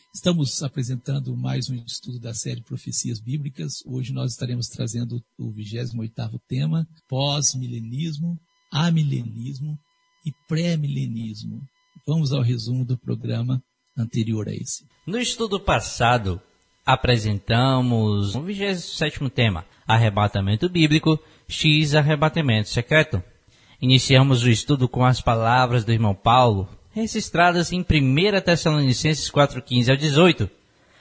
Estamos apresentando mais um estudo da série Profecias Bíblicas. Hoje nós estaremos trazendo o 28º tema, pós-milenismo, amilenismo e pré-milenismo. Vamos ao resumo do programa anterior a esse. No estudo passado, apresentamos o 27º tema, arrebatamento bíblico x arrebatamento secreto. Iniciamos o estudo com as palavras do irmão Paulo, registradas em 1 Tessalonicenses 4:15 ao 18.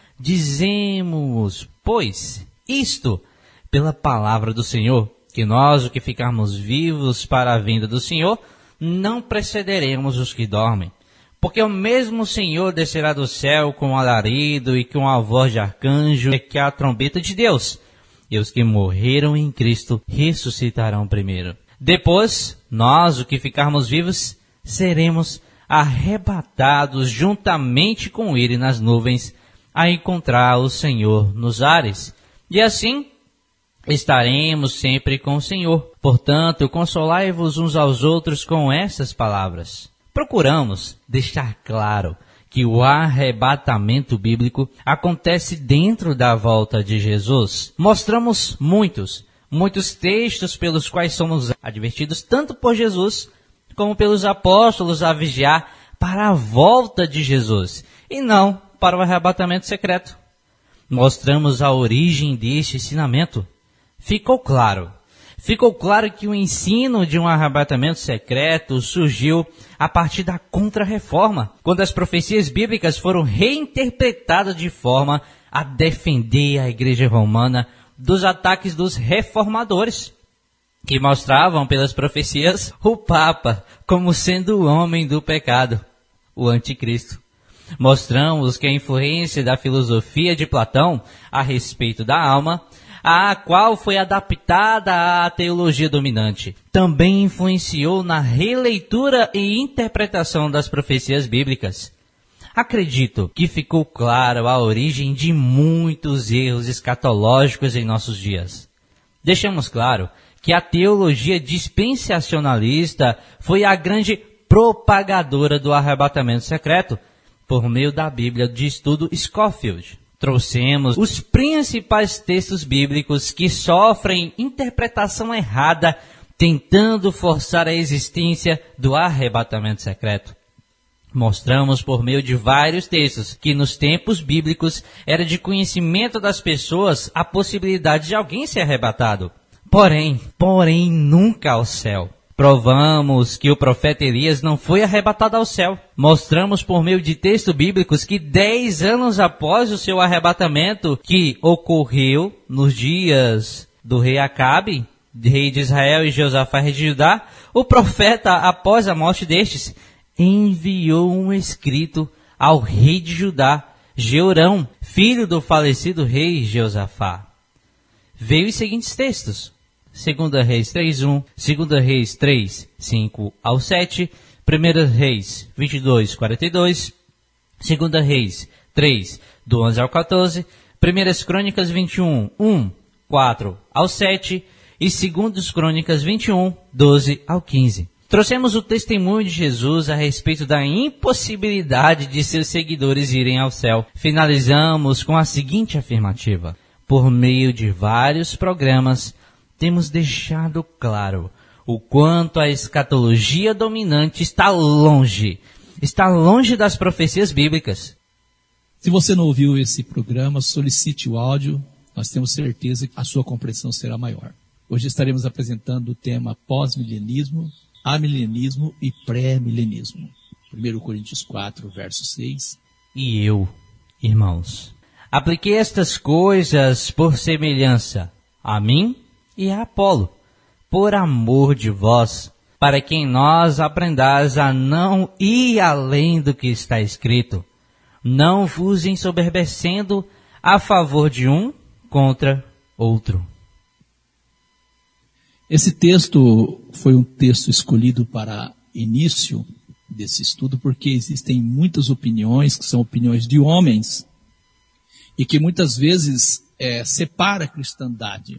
Dizemos, pois, isto, pela palavra do Senhor, que nós, o que ficarmos vivos para a vinda do Senhor, não precederemos os que dormem. Porque o mesmo Senhor descerá do céu com alarido e com a voz de arcanjo e que a trombeta de Deus. E os que morreram em Cristo ressuscitarão primeiro. Depois, nós, o que ficarmos vivos, seremos arrebatados juntamente com ele nas nuvens a encontrar o Senhor nos ares. E assim estaremos sempre com o Senhor. Portanto, consolai-vos uns aos outros com estas palavras. Procuramos deixar claro que o arrebatamento bíblico acontece dentro da volta de Jesus. Mostramos muitos textos pelos quais somos advertidos tanto por Jesus como pelos apóstolos a vigiar para a volta de Jesus e não para o arrebatamento secreto. Mostramos a origem deste ensinamento. Ficou claro que o ensino de um arrebatamento secreto surgiu a partir da Contra-Reforma, quando as profecias bíblicas foram reinterpretadas de forma a defender a Igreja Romana dos ataques dos reformadores, que mostravam pelas profecias o Papa como sendo o homem do pecado, o anticristo. Mostramos que a influência da filosofia de Platão a respeito da alma, a qual foi adaptada à teologia dominante, também influenciou na releitura e interpretação das profecias bíblicas. Acredito que ficou claro a origem de muitos erros escatológicos em nossos dias. Deixamos claro que a teologia dispensacionalista foi a grande propagadora do arrebatamento secreto, por meio da Bíblia de Estudo Scofield. Trouxemos os principais textos bíblicos que sofrem interpretação errada, tentando forçar a existência do arrebatamento secreto. Mostramos por meio de vários textos que nos tempos bíblicos era de conhecimento das pessoas a possibilidade de alguém ser arrebatado. Porém, nunca ao céu. Provamos que o profeta Elias não foi arrebatado ao céu. Mostramos por meio de textos bíblicos que 10 anos após o seu arrebatamento, que ocorreu nos dias do rei Acabe, rei de Israel, e Josafá, rei de Judá, o profeta, após a morte destes, enviou um escrito ao rei de Judá, Jeorão, filho do falecido rei Josafá. Veio os seguintes textos: 2 Reis 3:1, 2 Reis 3:5 ao 7, 1 Reis 22:42, 2 Reis 3, do 11 ao 14, 1 Crônicas 21, 4 ao 7 e 2 Crônicas 21, 12 ao 15. Trouxemos o testemunho de Jesus a respeito da impossibilidade de seus seguidores irem ao céu. Finalizamos com a seguinte afirmativa: por meio de vários programas, temos deixado claro o quanto a escatologia dominante está longe das profecias bíblicas. Se você não ouviu esse programa, solicite o áudio, nós temos certeza que a sua compreensão será maior. Hoje estaremos apresentando o tema pós-milenismo, amilenismo e pré-milenismo. 1 Coríntios 4, verso 6. E eu, irmãos, apliquei estas coisas por semelhança a mim e a Apolo, por amor de vós, para que em nós aprendais a não ir além do que está escrito, não vos ensoberbecendo a favor de um contra outro. Esse texto foi um texto escolhido para início desse estudo porque existem muitas opiniões que são opiniões de homens e que muitas vezes separa a cristandade.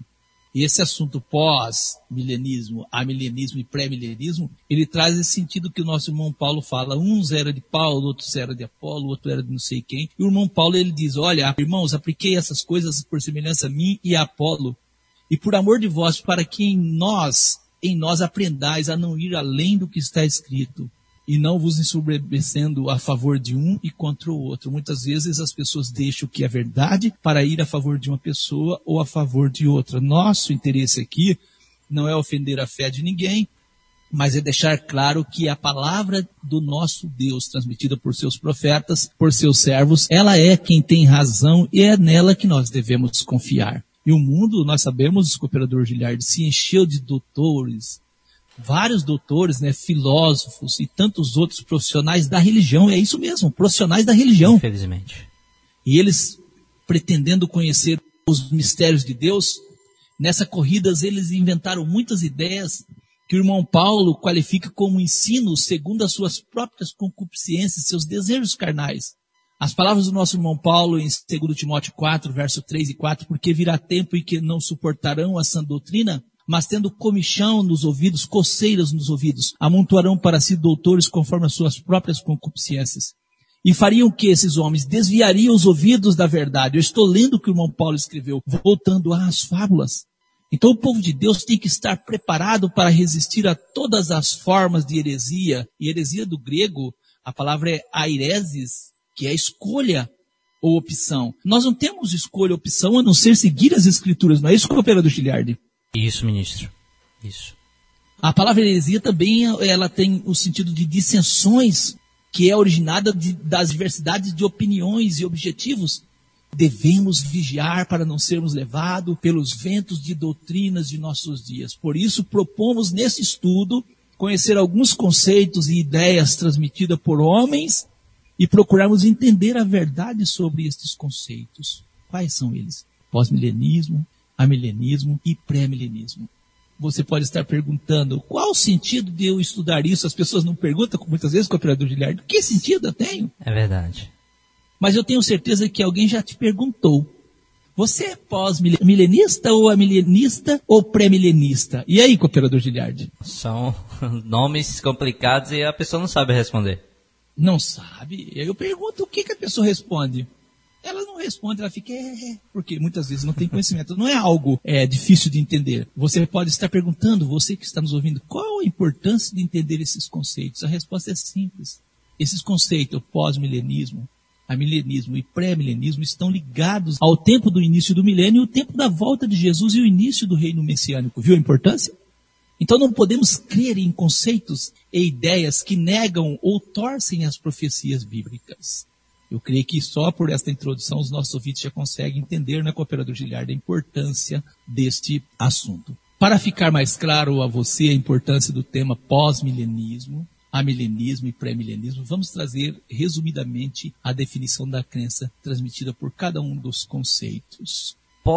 E esse assunto pós-milenismo, amilenismo e pré-milenismo, ele traz esse sentido que o nosso irmão Paulo fala. Uns era de Paulo, outros era de Apolo, outro era de não sei quem. E o irmão Paulo, ele diz, olha, irmãos, apliquei essas coisas por semelhança a mim e a Apolo. E por amor de vós, para que em nós aprendais a não ir além do que está escrito. E não vos ensoberbecendo a favor de um e contra o outro. Muitas vezes as pessoas deixam o que é verdade para ir a favor de uma pessoa ou a favor de outra. Nosso interesse aqui não é ofender a fé de ninguém, mas é deixar claro que a palavra do nosso Deus, transmitida por seus profetas, por seus servos, ela é quem tem razão e é nela que nós devemos confiar. E o mundo, nós sabemos, o cooperador Giliardi, se encheu de doutores, vários doutores, filósofos e tantos outros profissionais da religião. É isso mesmo, profissionais da religião. Infelizmente. E eles, pretendendo conhecer os mistérios de Deus, nessa corrida eles inventaram muitas ideias que o irmão Paulo qualifica como ensino segundo as suas próprias concupiscências, seus desejos carnais. As palavras do nosso irmão Paulo em 2 Timóteo 4, verso 3 e 4, porque virá tempo em que não suportarão a sã doutrina, mas tendo comichão nos ouvidos, coceiras nos ouvidos, amontoarão para si doutores conforme as suas próprias concupiscências. E fariam que esses homens desviariam os ouvidos da verdade. Eu estou lendo o que o irmão Paulo escreveu, voltando às fábulas. Então o povo de Deus tem que estar preparado para resistir a todas as formas de heresia. E heresia do grego, a palavra é airesis, que é escolha ou opção. Nós não temos escolha ou opção a não ser seguir as escrituras. Não é isso, cooperador Giliardi? Isso, ministro. Isso. A palavra heresia também ela tem o sentido de dissensões, que é originada das diversidades de opiniões e objetivos. Devemos vigiar para não sermos levados pelos ventos de doutrinas de nossos dias. Por isso, propomos nesse estudo conhecer alguns conceitos e ideias transmitidas por homens e procurarmos entender a verdade sobre estes conceitos. Quais são eles? Pós-milenismo, amilenismo e pré-milenismo. Você pode estar perguntando, qual o sentido de eu estudar isso? As pessoas não perguntam muitas vezes, cooperador Giliardi, que sentido eu tenho? É verdade. Mas eu tenho certeza que alguém já te perguntou. Você é pós-milenista ou amilenista ou pré-milenista? E aí, cooperador Giliardi? São nomes complicados e a pessoa não sabe responder. Não sabe? Eu pergunto o que a pessoa responde. Ela não responde, ela fica, porque muitas vezes não tem conhecimento. Não é algo difícil de entender. Você pode estar perguntando, você que está nos ouvindo, qual a importância de entender esses conceitos? A resposta é simples. Esses conceitos, pós-milenismo, amilenismo e pré-milenismo, estão ligados ao tempo do início do milênio, o tempo da volta de Jesus e o início do reino messiânico. Viu a importância? Então não podemos crer em conceitos e ideias que negam ou torcem as profecias bíblicas. Eu creio que só por esta introdução os nossos ouvintes já conseguem entender, cooperador Giliardi, a importância deste assunto. Para ficar mais claro a você a importância do tema pós-milenismo, amilenismo e pré-milenismo, vamos trazer resumidamente a definição da crença transmitida por cada um dos conceitos.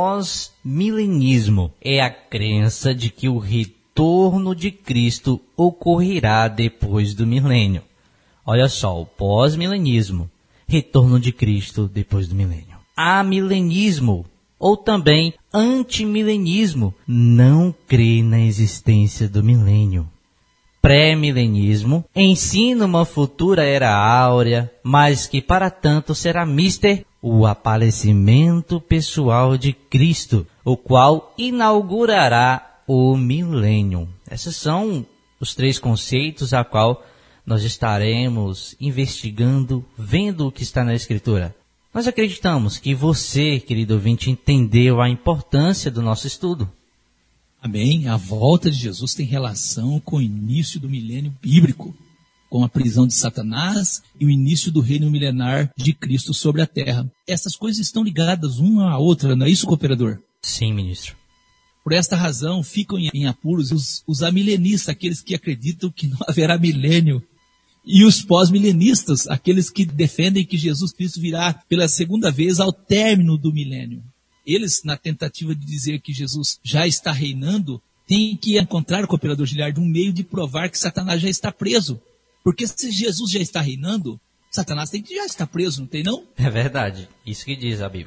Pós-milenismo é a crença de que o retorno de Cristo ocorrerá depois do milênio. Olha só, o pós-milenismo. Retorno de Cristo depois do milênio. Amilenismo, ou também antimilenismo, não crê na existência do milênio. Pré-milenismo ensina uma futura era áurea, mas que para tanto será mister o aparecimento pessoal de Cristo, o qual inaugurará o milênio. Esses são os 3 conceitos a qual nós estaremos investigando, vendo o que está na Escritura. Nós acreditamos que você, querido ouvinte, entendeu a importância do nosso estudo. Amém. A volta de Jesus tem relação com o início do milênio bíblico, com a prisão de Satanás e o início do reino milenar de Cristo sobre a terra. Essas coisas estão ligadas uma à outra, não é isso, cooperador? Sim, ministro. Por esta razão, ficam em apuros os amilenistas, aqueles que acreditam que não haverá milênio. E os pós-milenistas, aqueles que defendem que Jesus Cristo virá pela segunda vez ao término do milênio. Eles, na tentativa de dizer que Jesus já está reinando, têm que encontrar, cooperador Giliardi, um meio de provar que Satanás já está preso. Porque se Jesus já está reinando, Satanás tem que já estar preso, não tem não? É verdade, isso que diz a Bíblia.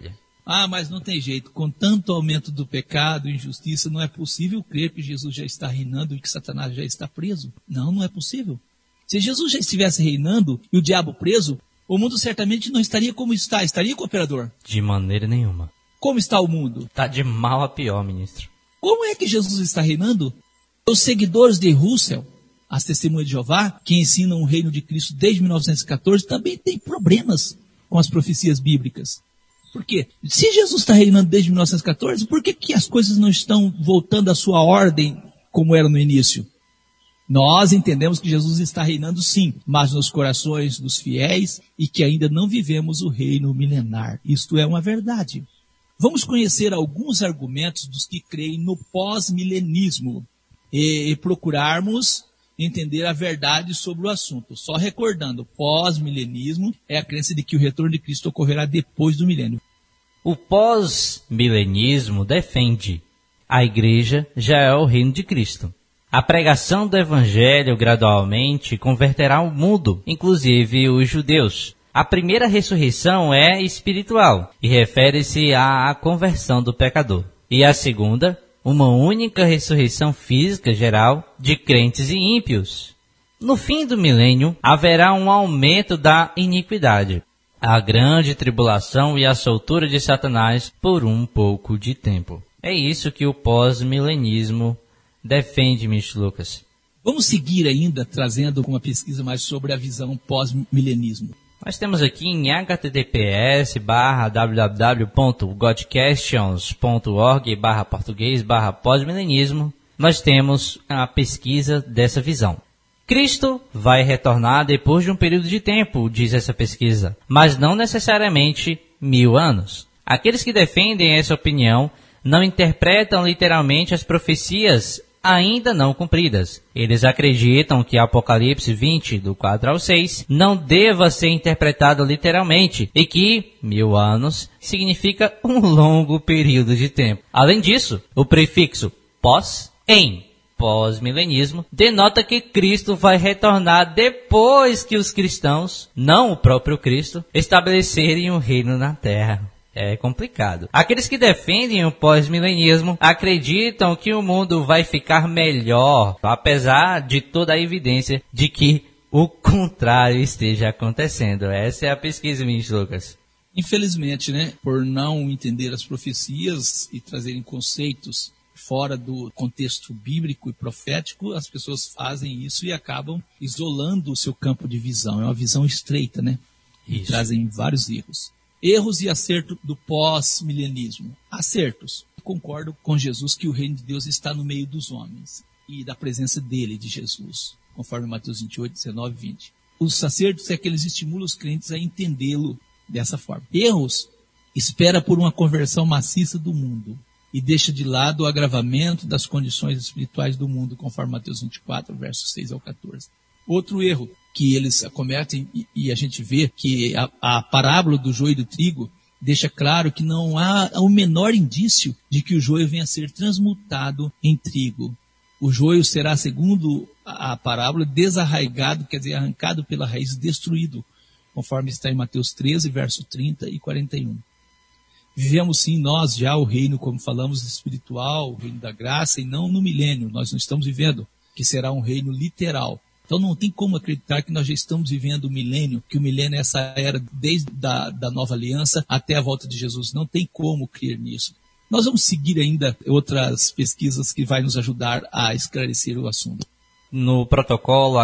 mas não tem jeito, com tanto aumento do pecado e injustiça, não é possível crer que Jesus já está reinando e que Satanás já está preso. Não é possível. Se Jesus já estivesse reinando e o diabo preso, o mundo certamente não estaria como está. Estaria, cooperador? De maneira nenhuma. Como está o mundo? Está de mal a pior, ministro. Como é que Jesus está reinando? Os seguidores de Russell, as testemunhas de Jeová, que ensinam o reino de Cristo desde 1914, também têm problemas com as profecias bíblicas. Por quê? Se Jesus está reinando desde 1914, por que as coisas não estão voltando à sua ordem como era no início? Nós entendemos que Jesus está reinando sim, mas nos corações dos fiéis e que ainda não vivemos o reino milenar. Isto é uma verdade. Vamos conhecer alguns argumentos dos que creem no pós-milenismo e procurarmos entender a verdade sobre o assunto. Só recordando, pós-milenismo é a crença de que o retorno de Cristo ocorrerá depois do milênio. O pós-milenismo defende: a igreja já é o reino de Cristo. A pregação do evangelho gradualmente converterá o mundo, inclusive os judeus. A primeira ressurreição é espiritual e refere-se à conversão do pecador. E a segunda, uma única ressurreição física geral de crentes e ímpios. No fim do milênio, haverá um aumento da iniquidade, a grande tribulação e a soltura de Satanás por um pouco de tempo. É isso que o pós-milenismo defende, Mr. Lucas. Vamos seguir ainda trazendo uma pesquisa mais sobre a visão pós-milenismo. Nós temos aqui em https:/www.godquestions.org/português/pós-milenismo, nós temos a pesquisa dessa visão. Cristo vai retornar depois de um período de tempo, diz essa pesquisa, mas não necessariamente 1000 anos. Aqueles que defendem essa opinião não interpretam literalmente as profecias ainda não cumpridas. Eles acreditam que Apocalipse 20, do 4 ao 6, não deva ser interpretado literalmente e que 1000 anos significa um longo período de tempo. Além disso, o prefixo pós, em pós-milenismo, denota que Cristo vai retornar depois que os cristãos, não o próprio Cristo, estabelecerem um reino na terra. É complicado. Aqueles que defendem o pós-milenismo acreditam que o mundo vai ficar melhor, apesar de toda a evidência de que o contrário esteja acontecendo. Essa é a pesquisa, ministro Lucas. Infelizmente, por não entender as profecias e trazerem conceitos fora do contexto bíblico e profético, as pessoas fazem isso e acabam isolando o seu campo de visão. É uma visão estreita, E trazem vários erros. Erros e acertos do pós-milenismo. Acertos. Concordo com Jesus que o reino de Deus está no meio dos homens e da presença dele, de Jesus, conforme Mateus 28, 19 e 20. Os acertos é que eles estimulam os crentes a entendê-lo dessa forma. Erros. Espera por uma conversão maciça do mundo e deixa de lado o agravamento das condições espirituais do mundo, conforme Mateus 24, versos 6 ao 14. Outro erro que eles cometem, e a gente vê que a parábola do joio e do trigo deixa claro que não há o menor indício de que o joio venha a ser transmutado em trigo. O joio será, segundo a parábola, desarraigado, quer dizer, arrancado pela raiz, destruído, conforme está em Mateus 13, verso 30 e 41. Vivemos sim nós já o reino, como falamos, espiritual, o reino da graça, e não no milênio. Nós não estamos vivendo, que será um reino literal. Então não tem como acreditar que nós já estamos vivendo o milênio, que o milênio é essa era desde da nova aliança até a volta de Jesus. Não tem como crer nisso. Nós vamos seguir ainda outras pesquisas que vai nos ajudar a esclarecer o assunto. No protocolo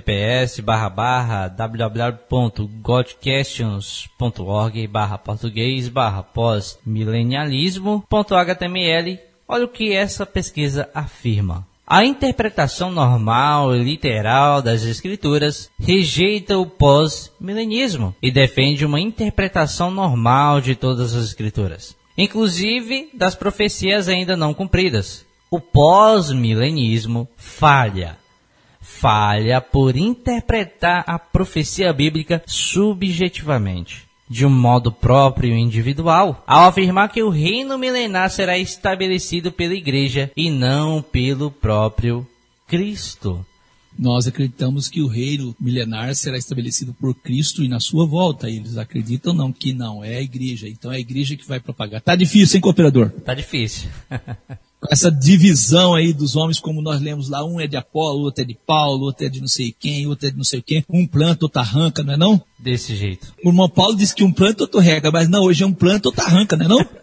https://www.godquestions.org/português/pós-milenialismo.html, olha o que essa pesquisa afirma. A interpretação normal e literal das Escrituras rejeita o pós-milenismo e defende uma interpretação normal de todas as Escrituras, inclusive das profecias ainda não cumpridas. O pós-milenismo falha por interpretar a profecia bíblica subjetivamente, de um modo próprio e individual, ao afirmar que o reino milenar será estabelecido pela igreja e não pelo próprio Cristo. Nós acreditamos que o reino milenar será estabelecido por Cristo e na sua volta. Eles acreditam que não, é a igreja. Então é a igreja que vai propagar. Tá difícil, hein, cooperador? Tá difícil. Essa divisão aí dos homens, como nós lemos lá, um é de Apolo, outro é de Paulo, outro é de não sei quem, outro é de não sei quem. Um planta, outro arranca, não é não? Desse jeito. O irmão Paulo disse que um planta, outro rega, mas não, hoje é um planta, outro arranca, não é não?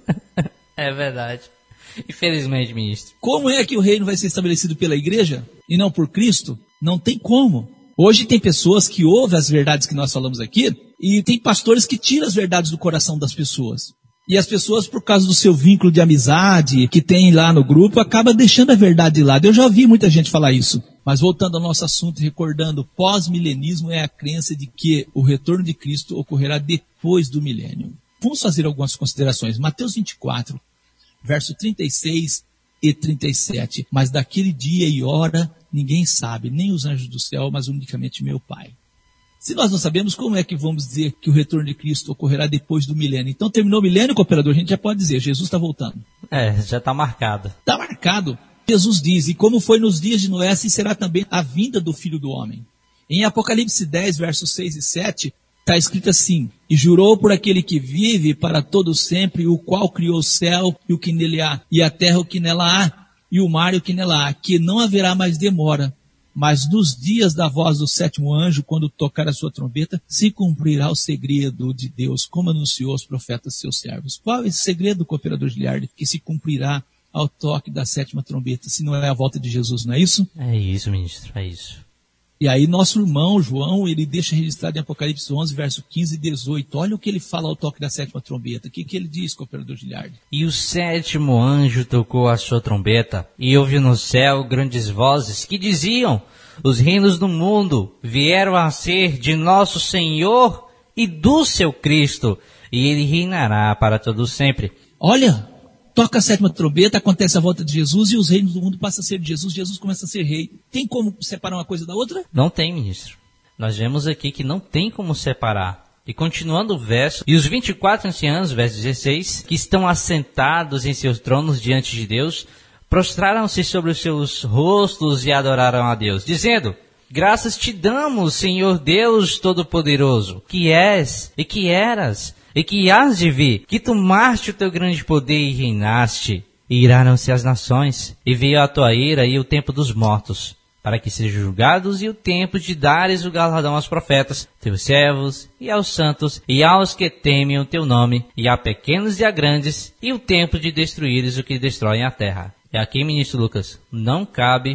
É verdade. Infelizmente, ministro. Como é que o reino vai ser estabelecido pela igreja e não por Cristo? Não tem como. Hoje tem pessoas que ouvem as verdades que nós falamos aqui e tem pastores que tiram as verdades do coração das pessoas. E as pessoas, por causa do seu vínculo de amizade que tem lá no grupo, acabam deixando a verdade de lado. Eu já ouvi muita gente falar isso. Mas voltando ao nosso assunto, recordando, pós-milenismo é a crença de que o retorno de Cristo ocorrerá depois do milênio. Vamos fazer algumas considerações. Mateus 24, verso 36 e 37. Mas daquele dia e hora ninguém sabe, nem os anjos do céu, mas unicamente meu Pai. Se nós não sabemos, como é que vamos dizer que o retorno de Cristo ocorrerá depois do milênio? Então terminou o milênio, cooperador, a gente já pode dizer, Jesus está voltando. Já está marcado. Está marcado. Jesus diz, e como foi nos dias de Noé, assim será também a vinda do Filho do Homem. Em Apocalipse 10, versos 6 e 7, está escrito assim, e jurou por aquele que vive para todo sempre, o qual criou o céu e o que nele há, e a terra o que nela há, e o mar e o que nela há, que não haverá mais demora. Mas nos dias da voz do sétimo anjo, quando tocar a sua trombeta, se cumprirá o segredo de Deus, como anunciou os profetas seus servos. Qual é esse segredo, cooperador Giliardi, que se cumprirá ao toque da sétima trombeta, se não é a volta de Jesus, não é isso? É isso, ministro, é isso. E aí nosso irmão João, ele deixa registrado em Apocalipse 11, verso 15 e 18. Olha o que ele fala ao toque da sétima trombeta. O que ele diz, cooperador Giliardi? E o sétimo anjo tocou a sua trombeta, e ouviu no céu grandes vozes que diziam, os reinos do mundo vieram a ser de nosso Senhor e do seu Cristo, e ele reinará para todo sempre. Olha, toca a sétima trombeta, acontece a volta de Jesus e os reinos do mundo passam a ser de Jesus, Jesus começa a ser rei. Tem como separar uma coisa da outra? Não tem, ministro. Nós vemos aqui que não tem como separar. E continuando o verso, e os 24 anciãos, verso 16, que estão assentados em seus tronos diante de Deus, prostraram-se sobre os seus rostos e adoraram a Deus, dizendo, graças te damos, Senhor Deus Todo-Poderoso, que és, e que eras, e que hás de vir, que tomaste o teu grande poder e reinaste. E iraram-se as nações, e veio a tua ira e o tempo dos mortos, para que sejam julgados, e o tempo de dares o galardão aos profetas, teus servos, e aos santos, e aos que temem o teu nome, e a pequenos e a grandes, e o tempo de destruíres o que destroem a terra. E aqui, ministro Lucas, não cabe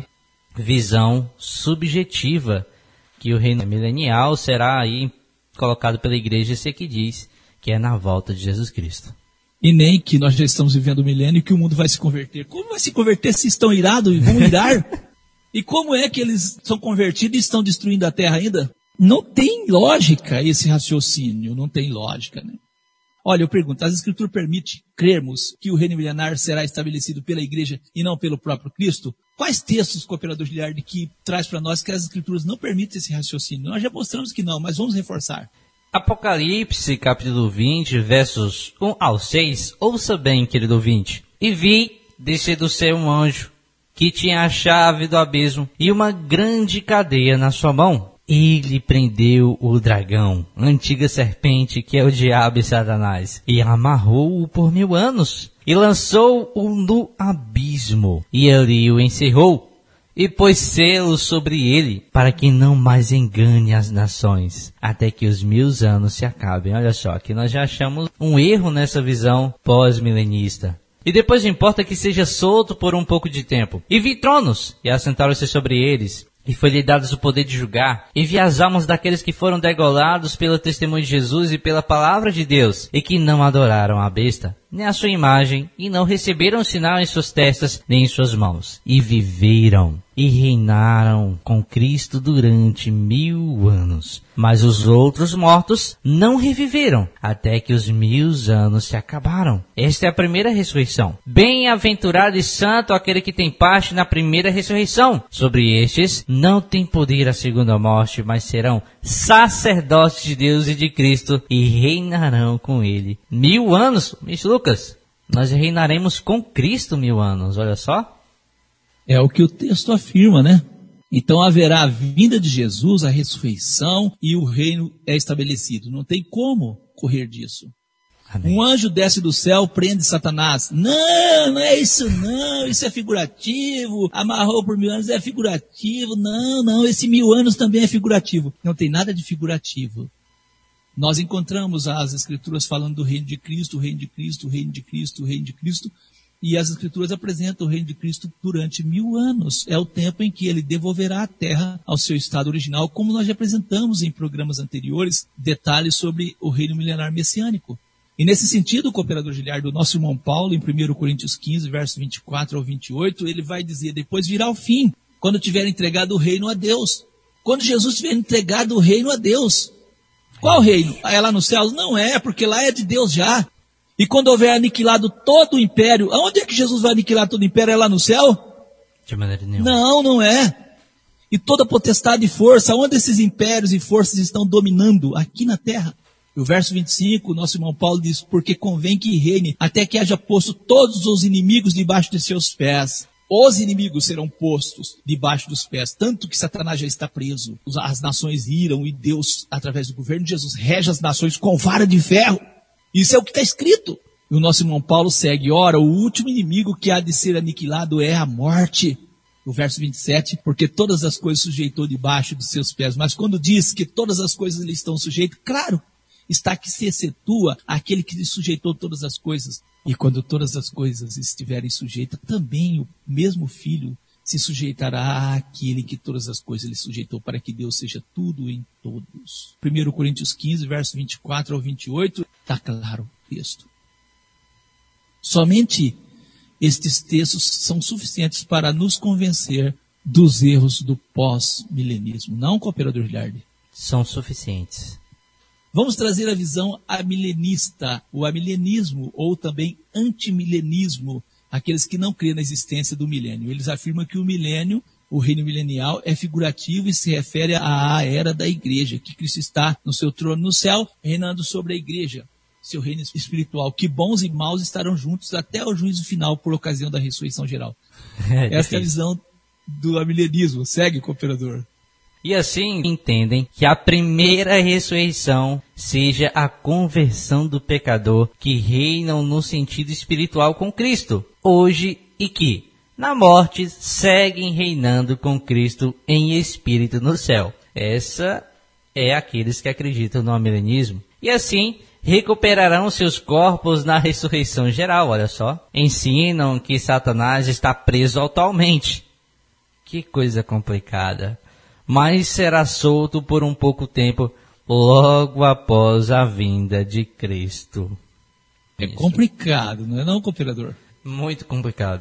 visão subjetiva que o reino milenial será aí colocado pela igreja, esse que diz que é na volta de Jesus Cristo. E nem que nós já estamos vivendo o milênio e que o mundo vai se converter. Como vai se converter se estão irados e vão irar? E como é que eles são convertidos e estão destruindo a terra ainda? Não tem lógica esse raciocínio, não tem lógica, né? Olha, eu pergunto, as Escrituras permitem crermos que o reino milenar será estabelecido pela igreja e não pelo próprio Cristo? Quais textos, cooperador Giliardi, que traz para nós que as Escrituras não permitem esse raciocínio? Nós já mostramos que não, mas vamos reforçar. Apocalipse, capítulo 20, versos 1 ao 6, ouça bem, querido ouvinte. E vi descer do céu um anjo, que tinha a chave do abismo e uma grande cadeia na sua mão. Ele prendeu o dragão, a antiga serpente, que é o diabo e Satanás, e amarrou-o por 1000 anos, e lançou-o no abismo, e ali o encerrou, e pôs selo sobre ele, para que não mais engane as nações, até que os 1000 anos se acabem. Olha só, aqui nós já achamos um erro nessa visão pós-milenista. E depois importa que seja solto por um pouco de tempo. E vi tronos, e assentaram-se sobre eles, e foi-lhe dado o poder de julgar, e vi as almas daqueles que foram degolados pelo testemunho de Jesus e pela palavra de Deus, e que não adoraram a besta, nem a sua imagem, e não receberam sinal em suas testas, nem em suas mãos. E viveram, e reinaram com Cristo durante 1000 anos. Mas os outros mortos não reviveram, até que os 1000 anos se acabaram. Esta é a primeira ressurreição. Bem-aventurado e santo aquele que tem parte na primeira ressurreição. Sobre estes não tem poder a segunda morte, mas serão sacerdotes de Deus e de Cristo, e reinarão com ele 1000 anos. Isso, Lucas, nós reinaremos com Cristo 1000 anos, olha só. É o que o texto afirma, né? Então haverá a vinda de Jesus, a ressurreição e o reino é estabelecido. Não tem como correr disso. Amém. Um anjo desce do céu, prende Satanás. Não, não é isso não, isso é figurativo. Amarrou por 1000 anos, é figurativo. Não, esse 1000 anos também é figurativo. Não tem nada de figurativo. Nós encontramos as escrituras falando do reino de Cristo, o reino de Cristo, o reino de Cristo, o reino de Cristo. E as escrituras apresentam o reino de Cristo durante 1000 anos. É o tempo em que ele devolverá a terra ao seu estado original, como nós já apresentamos em programas anteriores, detalhes sobre o reino milenar messiânico. E nesse sentido, o cooperador Giliardo, o nosso irmão Paulo, em 1 Coríntios 15, verso 24 ao 28, ele vai dizer, depois virá o fim, quando tiver entregado o reino a Deus. Quando Jesus tiver entregado o reino a Deus. Qual reino? É lá no céu? Não é, porque lá é de Deus já. E quando houver aniquilado todo o império, aonde é que Jesus vai aniquilar todo o império? É lá no céu? De maneira nenhuma. Não é. E toda potestade e força, onde esses impérios e forças estão dominando? Aqui na terra. O verso 25, nosso irmão Paulo diz, porque convém que reine, até que haja posto todos os inimigos debaixo de seus pés. Os inimigos serão postos debaixo dos pés, tanto que Satanás já está preso. As nações iram e Deus, através do governo de Jesus, rege as nações com vara de ferro. Isso é o que está escrito. E o nosso irmão Paulo segue, ora, o último inimigo que há de ser aniquilado é a morte. O verso 27, porque todas as coisas sujeitou debaixo dos seus pés. Mas quando diz que todas as coisas lhe estão sujeitas, claro, está que se excetua aquele que lhe sujeitou todas as coisas. E quando todas as coisas estiverem sujeitas, também o mesmo Filho se sujeitará àquele que todas as coisas lhe sujeitou, para que Deus seja tudo em todos. 1 Coríntios 15, verso 24 ao 28, está claro o texto. Somente estes textos são suficientes para nos convencer dos erros do pós-milenismo. Não, cooperador Giliardi? São suficientes. Vamos trazer a visão amilenista, o amilenismo, ou também antimilenismo, aqueles que não creem na existência do milênio. Eles afirmam que o milênio, o reino milenial, é figurativo e se refere à era da igreja, que Cristo está no seu trono no céu, reinando sobre a igreja, seu reino espiritual, que bons e maus estarão juntos até o juízo final por ocasião da ressurreição geral. Esta é a visão do amilenismo. Segue, cooperador. E assim entendem que a primeira ressurreição seja a conversão do pecador que reinam no sentido espiritual com Cristo, hoje e que, na morte, seguem reinando com Cristo em espírito no céu. Essa é aqueles que acreditam no amilenismo. E assim, recuperarão seus corpos na ressurreição geral, olha só. Ensinam que Satanás está preso atualmente. Que coisa complicada. Mas será solto por um pouco tempo, logo após a vinda de Cristo. É complicado, não é não, cooperador? Muito complicado.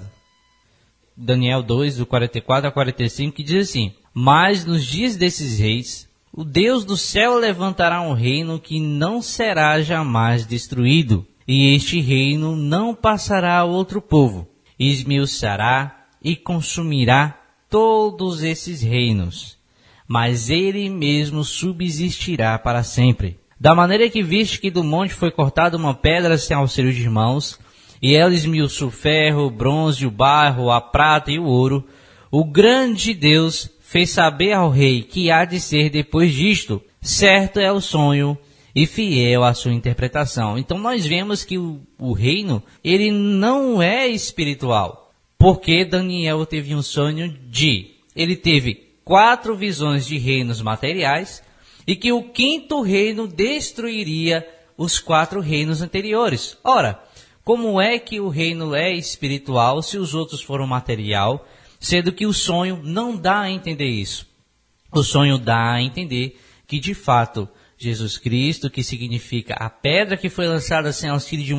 Daniel 2, do 44 a 45, que diz assim, mas nos dias desses reis, o Deus do céu levantará um reino que não será jamais destruído, e este reino não passará a outro povo, esmiuçará e consumirá todos esses reinos. Mas ele mesmo subsistirá para sempre. Da maneira que viste que do monte foi cortada uma pedra sem auxílio de mãos, e ela esmiuçou o ferro, o bronze, o barro, a prata e o ouro, o grande Deus fez saber ao rei que há de ser depois disto. Certo é o sonho e fiel a sua interpretação. Então nós vemos que o reino, ele não é espiritual, porque Daniel teve um sonho ele teve 4 visões de reinos materiais, e que o 5º reino destruiria os 4 reinos anteriores. Ora, como é que o reino é espiritual se os outros foram material, sendo que o sonho não dá a entender isso? O sonho dá a entender que, de fato, Jesus Cristo, que significa a pedra que foi lançada sem auxílio de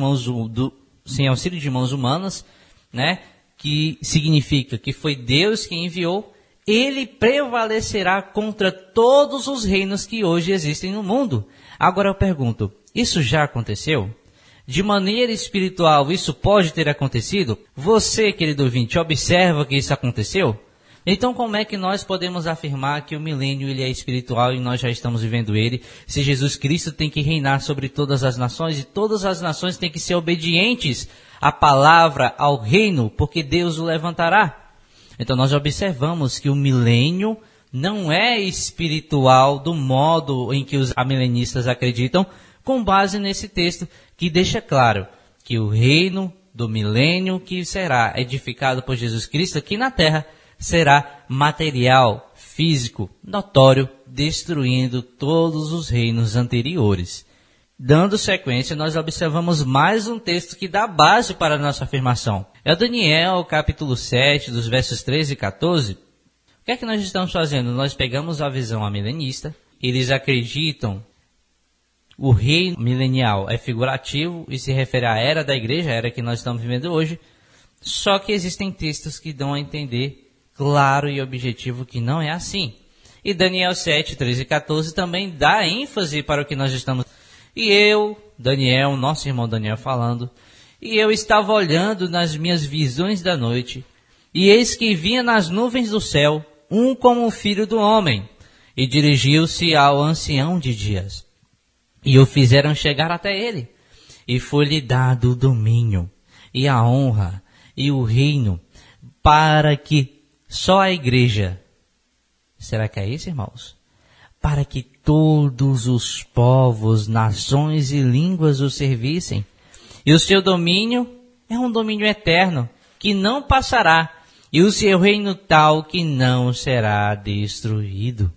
mãos humanas, né? Que significa que foi Deus quem enviou, ele prevalecerá contra todos os reinos que hoje existem no mundo. Agora eu pergunto, isso já aconteceu? De maneira espiritual, isso pode ter acontecido? Você, querido ouvinte, observa que isso aconteceu? Então como é que nós podemos afirmar que o milênio ele é espiritual e nós já estamos vivendo ele, se Jesus Cristo tem que reinar sobre todas as nações e todas as nações têm que ser obedientes à palavra, ao reino, porque Deus o levantará? Então nós observamos que o milênio não é espiritual do modo em que os amilenistas acreditam, com base nesse texto que deixa claro que o reino do milênio que será edificado por Jesus Cristo aqui na terra será material, físico, notório, destruindo todos os reinos anteriores. Dando sequência, nós observamos mais um texto que dá base para a nossa afirmação. É Daniel, capítulo 7, dos versos 13 e 14. O que é que nós estamos fazendo? Nós pegamos a visão amilenista, eles acreditam o reino milenial é figurativo e se refere à era da igreja, a era que nós estamos vivendo hoje, só que existem textos que dão a entender claro e objetivo que não é assim. E Daniel 7, 13 e 14 também dá ênfase para o que nós estamos. E eu, Daniel, nosso irmão Daniel falando, e eu estava olhando nas minhas visões da noite, e eis que vinha nas nuvens do céu um como o filho do homem, e dirigiu-se ao ancião de dias. E o fizeram chegar até ele, e foi-lhe dado o domínio, e a honra, e o reino, para que só a igreja, será que é isso, irmãos? Para que todos os povos, nações e línguas o servissem. E o seu domínio é um domínio eterno, que não passará, e o seu reino tal que não será destruído.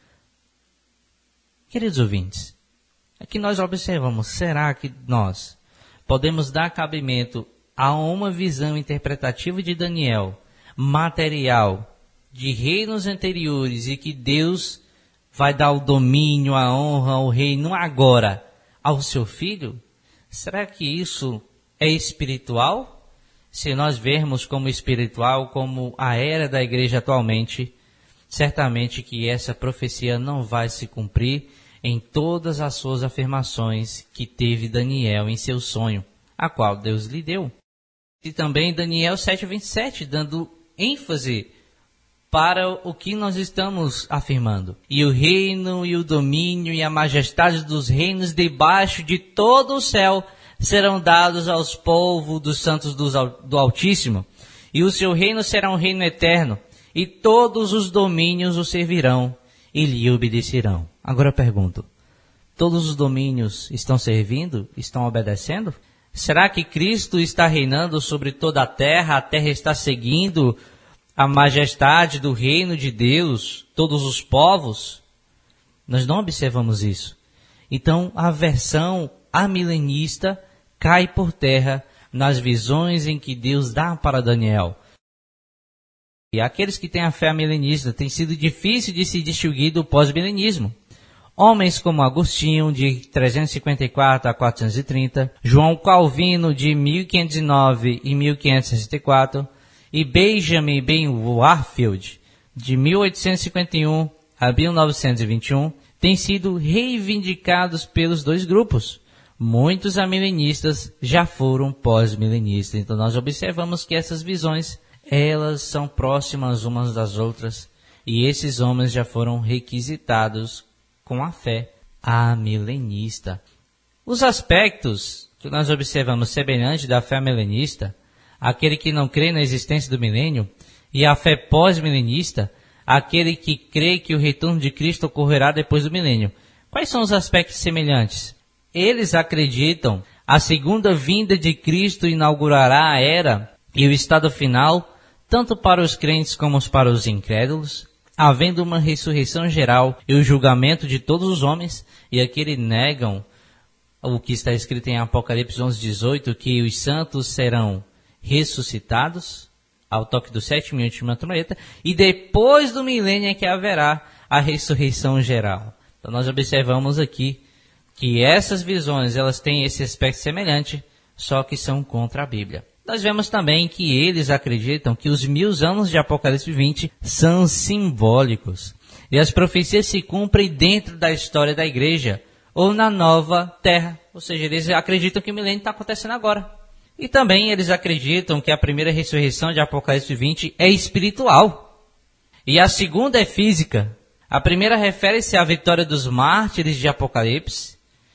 Queridos ouvintes, aqui nós observamos, será que nós podemos dar cabimento a uma visão interpretativa de Daniel, material, de reinos anteriores, e que Deus vai dar o domínio, a honra, o reino agora ao seu filho? Será que isso é espiritual? Se nós vermos como espiritual, como a era da igreja atualmente, certamente que essa profecia não vai se cumprir em todas as suas afirmações que teve Daniel em seu sonho, a qual Deus lhe deu. E também Daniel 7:27, dando ênfase para o que nós estamos afirmando. E o reino e o domínio e a majestade dos reinos debaixo de todo o céu serão dados aos povos dos santos do Altíssimo. E o seu reino será um reino eterno, e todos os domínios o servirão e lhe obedecerão. Agora eu pergunto, todos os domínios estão servindo? Estão obedecendo? Será que Cristo está reinando sobre toda a terra está seguindo a majestade do reino de Deus, todos os povos? Nós não observamos isso. Então, a versão amilenista cai por terra nas visões em que Deus dá para Daniel. E aqueles que têm a fé amilenista, tem sido difícil de se distinguir do pós-milenismo. Homens como Agostinho, de 354 a 430, João Calvino, de 1509 e 1564, e Benjamin Ben Warfield, de 1851 a 1921, têm sido reivindicados pelos dois grupos. Muitos amilenistas já foram pós-milenistas. Então nós observamos que essas visões, elas são próximas umas das outras, e esses homens já foram requisitados com a fé amilenista. Os aspectos que nós observamos semelhantes da fé amilenista, aquele que não crê na existência do milênio, e a fé pós-milenista, aquele que crê que o retorno de Cristo ocorrerá depois do milênio. Quais são os aspectos semelhantes? Eles acreditam a segunda vinda de Cristo inaugurará a era e o estado final, tanto para os crentes como para os incrédulos, havendo uma ressurreição geral e o julgamento de todos os homens. E aqui eles negam o que está escrito em Apocalipse 11:18, que os santos serão ressuscitados ao toque do sétimo e última trombeta, e depois do milênio é que haverá a ressurreição geral. Então nós observamos aqui que essas visões, elas têm esse aspecto semelhante, só que são contra a Bíblia. Nós vemos também que eles acreditam que os 1000 anos de Apocalipse 20 são simbólicos, e as profecias se cumprem dentro da história da igreja, ou na nova terra. Ou seja, eles acreditam que o milênio está acontecendo agora. E também eles acreditam que a primeira ressurreição de Apocalipse 20 é espiritual, e a segunda é física. A primeira refere-se à vitória dos mártires de Apocalipse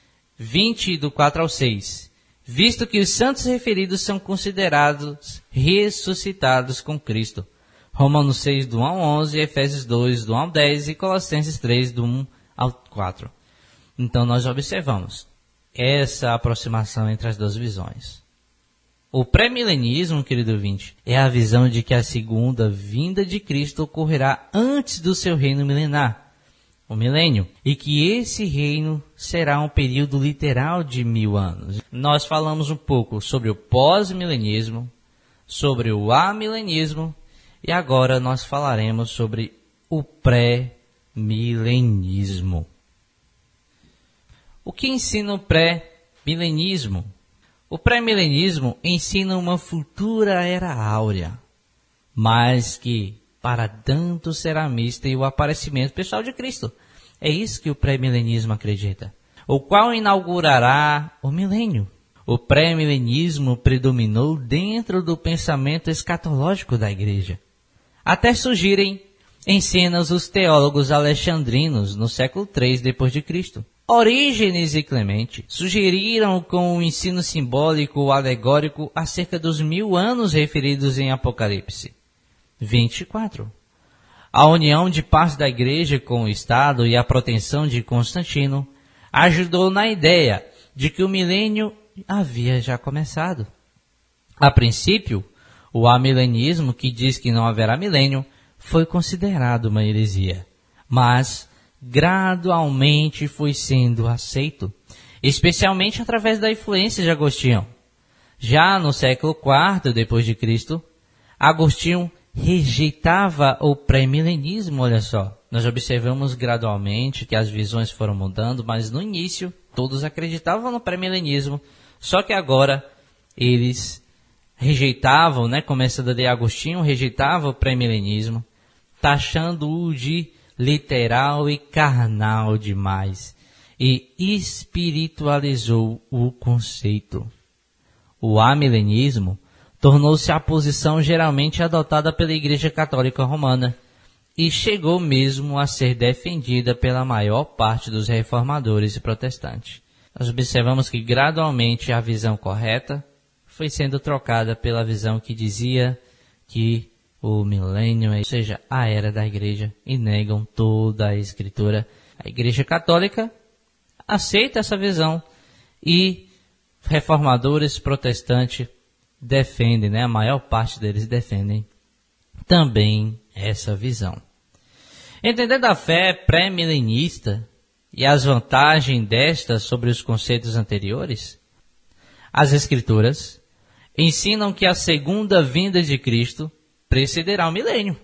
20, do 4 ao 6, visto que os santos referidos são considerados ressuscitados com Cristo. Romanos 6, do 1 ao 11, Efésios 2, do 1 ao 10 e Colossenses 3, do 1 ao 4. Então nós observamos essa aproximação entre as duas visões. O pré-milenismo, querido ouvinte, é a visão de que a segunda vinda de Cristo ocorrerá antes do seu reino milenar, o milênio, e que esse reino será um período literal de 1000 anos. Nós falamos um pouco sobre o pós-milenismo, sobre o amilenismo, e agora nós falaremos sobre o pré-milenismo. O que ensina o pré-milenismo? O pré-milenismo ensina uma futura era áurea, mas que para tanto será mista e o aparecimento pessoal de Cristo. É isso que o pré-milenismo acredita, o qual inaugurará o milênio. O pré-milenismo predominou dentro do pensamento escatológico da igreja, até surgirem em cenas os teólogos alexandrinos no século III d.C. Orígenes e Clemente sugeriram com o ensino simbólico ou alegórico acerca dos 1000 anos referidos em Apocalipse 24. A união de parte da igreja com o Estado e a proteção de Constantino ajudou na ideia de que o milênio havia já começado. A princípio, o amilenismo, que diz que não haverá milênio, foi considerado uma heresia, mas gradualmente foi sendo aceito, especialmente através da influência de Agostinho. Já no século IV d.C., Agostinho rejeitava o pré-milenismo, olha só. Nós observamos gradualmente que as visões foram mudando, mas no início todos acreditavam no pré-milenismo, só que agora eles rejeitavam, começando de Agostinho, rejeitava o pré-milenismo, taxando-o de literal e carnal demais, e espiritualizou o conceito. O amilenismo tornou-se a posição geralmente adotada pela Igreja Católica Romana e chegou mesmo a ser defendida pela maior parte dos reformadores e protestantes. Nós observamos que gradualmente a visão correta foi sendo trocada pela visão que dizia que o milênio, ou seja, a era da igreja, e negam toda a escritura. A Igreja Católica aceita essa visão e reformadores protestantes defendem, a maior parte deles defendem também essa visão. Entendendo a fé pré-milenista e as vantagens desta sobre os conceitos anteriores, as Escrituras ensinam que a segunda vinda de Cristo precederá o milênio.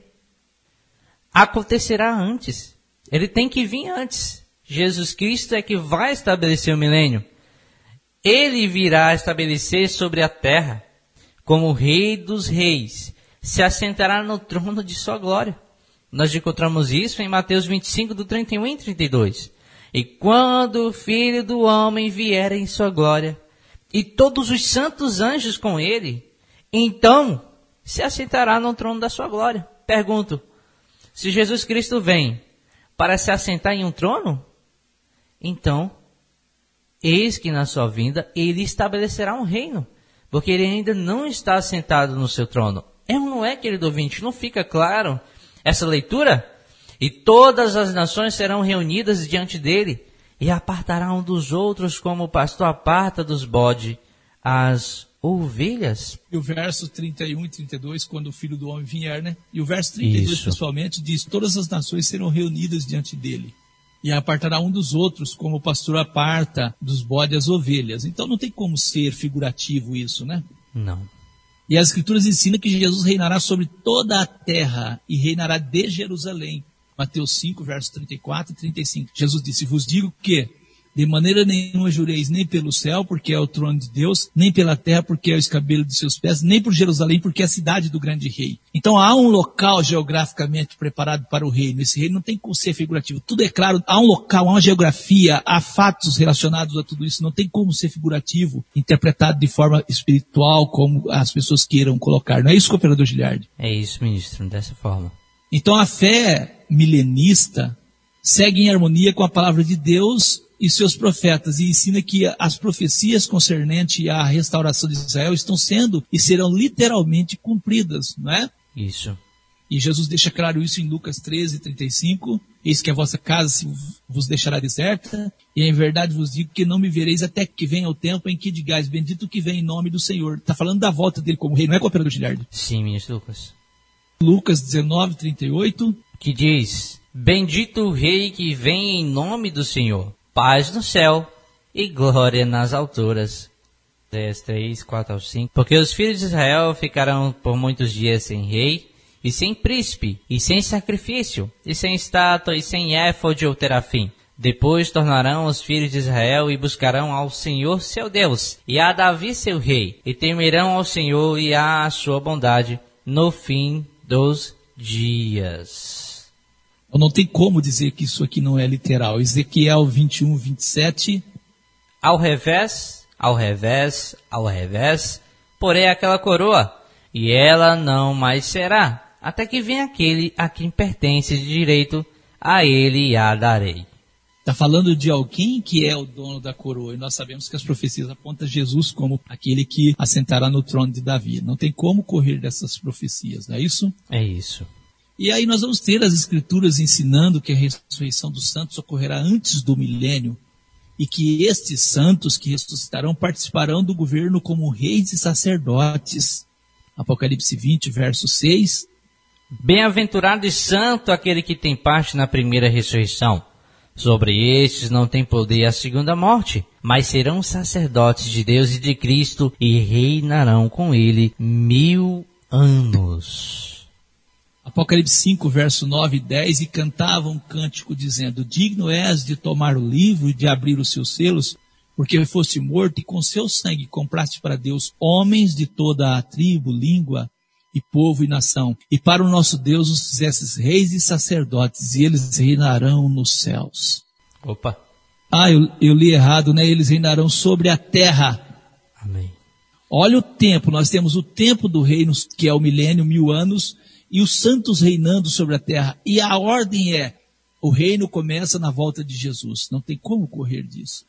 Acontecerá antes. Ele tem que vir antes. Jesus Cristo é que vai estabelecer o milênio. Ele virá estabelecer sobre a terra, como Rei dos Reis, se assentará no trono de sua glória. Nós encontramos isso em Mateus 25, do 31 e 32. E quando o Filho do Homem vier em sua glória, e todos os santos anjos com ele, então se assentará no trono da sua glória. Pergunto, se Jesus Cristo vem para se assentar em um trono, então, eis que na sua vinda ele estabelecerá um reino, porque ele ainda não está assentado no seu trono. É ou não é, querido ouvinte? Não fica claro essa leitura? E todas as nações serão reunidas diante dele, e apartará um dos outros como o pastor aparta dos bodes as ovelhas. E o verso 31 e 32, quando o Filho do Homem vier, E o verso 32, isso, pessoalmente, diz: todas as nações serão reunidas diante dele, e apartará um dos outros, como o pastor aparta dos bodes as ovelhas. Então não tem como ser figurativo isso, Não. E as Escrituras ensinam que Jesus reinará sobre toda a terra, e reinará de Jerusalém. Mateus 5, versos 34 e 35. Jesus disse: vos digo que de maneira nenhuma jureis nem pelo céu, porque é o trono de Deus, nem pela terra, porque é o escabelo de seus pés, nem por Jerusalém, porque é a cidade do grande rei. Então há um local geograficamente preparado para o reino. Esse reino não tem como ser figurativo. Tudo é claro, há um local, há uma geografia, há fatos relacionados a tudo isso. Não tem como ser figurativo, interpretado de forma espiritual, como as pessoas queiram colocar. Não é isso, cooperador Giliardi? É isso, ministro, dessa forma. Então a fé milenista segue em harmonia com a palavra de Deus e seus profetas, e ensina que as profecias concernentes à restauração de Israel estão sendo e serão literalmente cumpridas, não é? Isso. E Jesus deixa claro isso em Lucas 13, 35. Eis que a vossa casa vos deixará deserta, e em verdade vos digo que não me vereis até que venha o tempo em que digais, bendito que vem em nome do Senhor. Está falando da volta dele como rei, não é, cooperador Giliardo? Sim, ministro Lucas. Lucas 19, 38. Que diz, bendito o rei que vem em nome do Senhor, paz no céu e glória nas alturas. 10, 3, 4 ao 5. Porque os filhos de Israel ficarão por muitos dias sem rei, e sem príncipe, e sem sacrifício, e sem estátua, e sem éfode ou terafim. Depois tornarão os filhos de Israel e buscarão ao Senhor seu Deus, e a Davi seu rei, e temerão ao Senhor e à sua bondade no fim dos dias. Não tem como dizer que isso aqui não é literal. Ezequiel 21, 27. Ao revés, ao revés, ao revés, porém aquela coroa, e ela não mais será, até que venha aquele a quem pertence de direito, a ele a darei. Está falando de alguém que é o dono da coroa, e nós sabemos que as profecias apontam Jesus como aquele que assentará no trono de Davi. Não tem como correr dessas profecias, não é isso? É isso. E aí nós vamos ter as escrituras ensinando que a ressurreição dos santos ocorrerá antes do milênio, e que estes santos que ressuscitarão participarão do governo como reis e sacerdotes. Apocalipse 20, verso 6. Bem-aventurado e santo aquele que tem parte na primeira ressurreição. Sobre estes não tem poder a segunda morte, mas serão sacerdotes de Deus e de Cristo e reinarão com ele 1000 anos. Apocalipse 5, verso 9 e 10, e cantavam um cântico dizendo, digno és de tomar o livro e de abrir os seus selos, porque foste morto e com seu sangue compraste para Deus homens de toda a tribo, língua e povo e nação. E para o nosso Deus os fizestes reis e sacerdotes, e eles reinarão nos céus. Opa! Eu li errado, né? Eles reinarão sobre a terra. Amém. Olha o tempo, nós temos o tempo do reino, que é o milênio, 1000 anos, e os santos reinando sobre a terra. E a ordem é, o reino começa na volta de Jesus. Não tem como correr disso.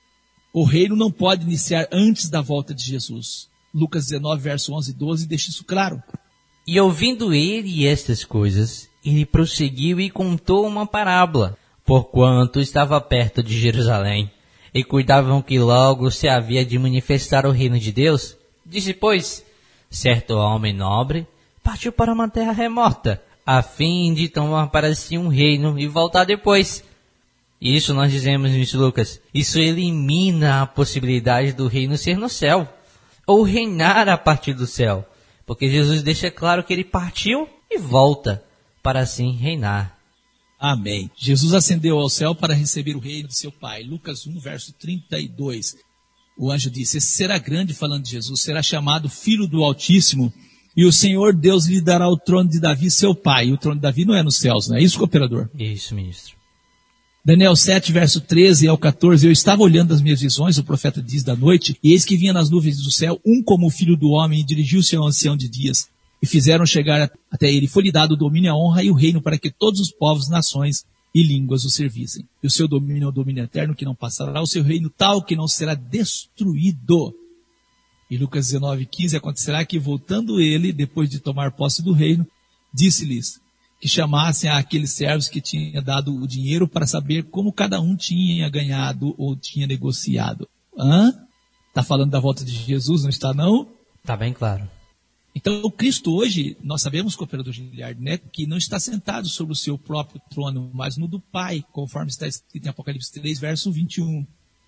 O reino não pode iniciar antes da volta de Jesus. Lucas 19, verso 11 e 12, deixa isso claro. E ouvindo ele estas coisas, ele prosseguiu e contou uma parábola, porquanto estava perto de Jerusalém, e cuidavam que logo se havia de manifestar o reino de Deus. Disse, pois, certo homem nobre partiu para uma terra remota, a fim de tomar para si um reino e voltar depois. Isso nós dizemos, ministro Lucas, isso elimina a possibilidade do reino ser no céu, ou reinar a partir do céu, porque Jesus deixa claro que ele partiu e volta para assim reinar. Amém. Jesus ascendeu ao céu para receber o reino de seu Pai. Lucas 1, verso 32. O anjo disse, esse será grande, falando de Jesus, será chamado Filho do Altíssimo, e o Senhor Deus lhe dará o trono de Davi, seu pai. E o trono de Davi não é nos céus, não é isso, cooperador? Isso, ministro. Daniel 7, verso 13 ao 14, eu estava olhando as minhas visões, o profeta diz da noite, e eis que vinha nas nuvens do céu um como o filho do homem, e dirigiu-se ao ancião de dias, e fizeram chegar até ele. Foi-lhe dado o domínio, a honra e o reino, para que todos os povos, nações e línguas o servissem. E o seu domínio é o domínio eterno, que não passará, o seu reino tal, que não será destruído. E Lucas 19, 15, acontecerá que, voltando ele, depois de tomar posse do reino, disse-lhes que chamassem aqueles servos que tinha dado o dinheiro para saber como cada um tinha ganhado ou tinha negociado. Está falando da volta de Jesus, não está não? Está bem claro. Então, o Cristo hoje, nós sabemos, cooperador Giliardo, né, que não está sentado sobre o seu próprio trono, mas no do Pai, conforme está escrito em Apocalipse 3, verso 21.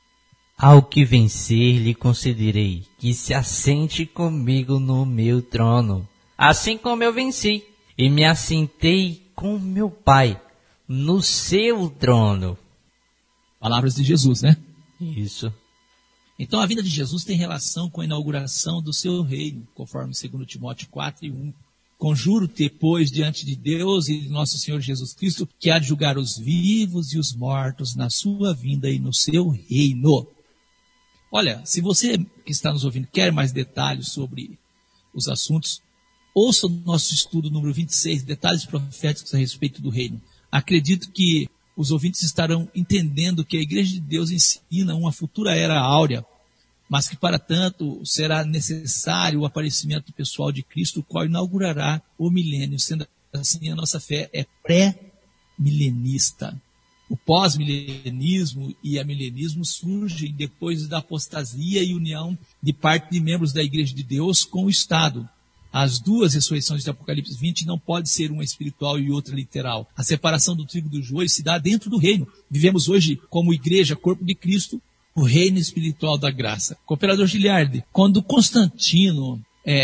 Ao que vencer, lhe concederei que se assente comigo no meu trono, assim como eu venci, e me assentei com meu Pai no seu trono. Palavras de Jesus, né? Isso. Então a vinda de Jesus tem relação com a inauguração do seu reino, conforme 2 Timóteo 4 e 1. Conjuro-te, pois, diante de Deus e de nosso Senhor Jesus Cristo, que há de julgar os vivos e os mortos na sua vinda e no seu reino. Olha, se você que está nos ouvindo quer mais detalhes sobre os assuntos, ouça o nosso estudo número 26, detalhes proféticos a respeito do reino. Acredito que os ouvintes estarão entendendo que a Igreja de Deus ensina uma futura era áurea, mas que para tanto será necessário o aparecimento pessoal de Cristo, o qual inaugurará o milênio, sendo assim, a nossa fé é pré-milenista. O pós-milenismo e a milenismo surgem depois da apostasia e união de parte de membros da Igreja de Deus com o Estado. As duas ressurreições de Apocalipse 20 não pode ser uma espiritual e outra literal. A separação do trigo do joio se dá dentro do reino. Vivemos hoje como igreja, corpo de Cristo, o reino espiritual da graça. Cooperador Giliardi, quando Constantino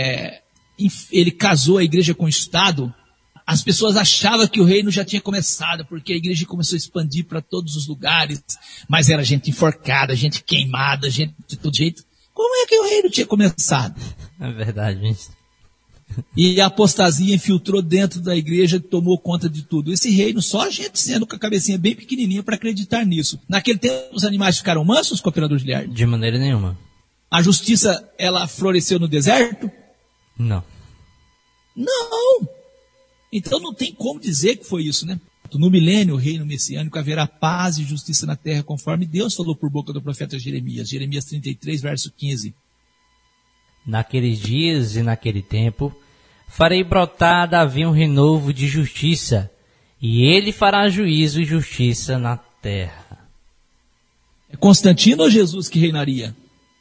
ele casou a igreja com o Estado, as pessoas achavam que o reino já tinha começado, porque a igreja começou a expandir para todos os lugares, mas era gente enforcada, gente queimada, gente de todo jeito. Como é que o reino tinha começado? É verdade, ministro. E a apostasia infiltrou dentro da igreja e tomou conta de tudo. Esse reino, só a gente sendo com a cabecinha bem pequenininha para acreditar nisso. Naquele tempo, os animais ficaram mansos, cooperador Giliardi? De maneira nenhuma. A justiça, ela floresceu no deserto? Não. Não! Então não tem como dizer que foi isso, né? No milênio, o reino messiânico, haverá paz e justiça na terra, conforme Deus falou por boca do profeta Jeremias. Jeremias 33, verso 15. Naqueles dias e naquele tempo, farei brotar Davi um renovo de justiça, e ele fará juízo e justiça na terra. É Constantino ou Jesus que reinaria?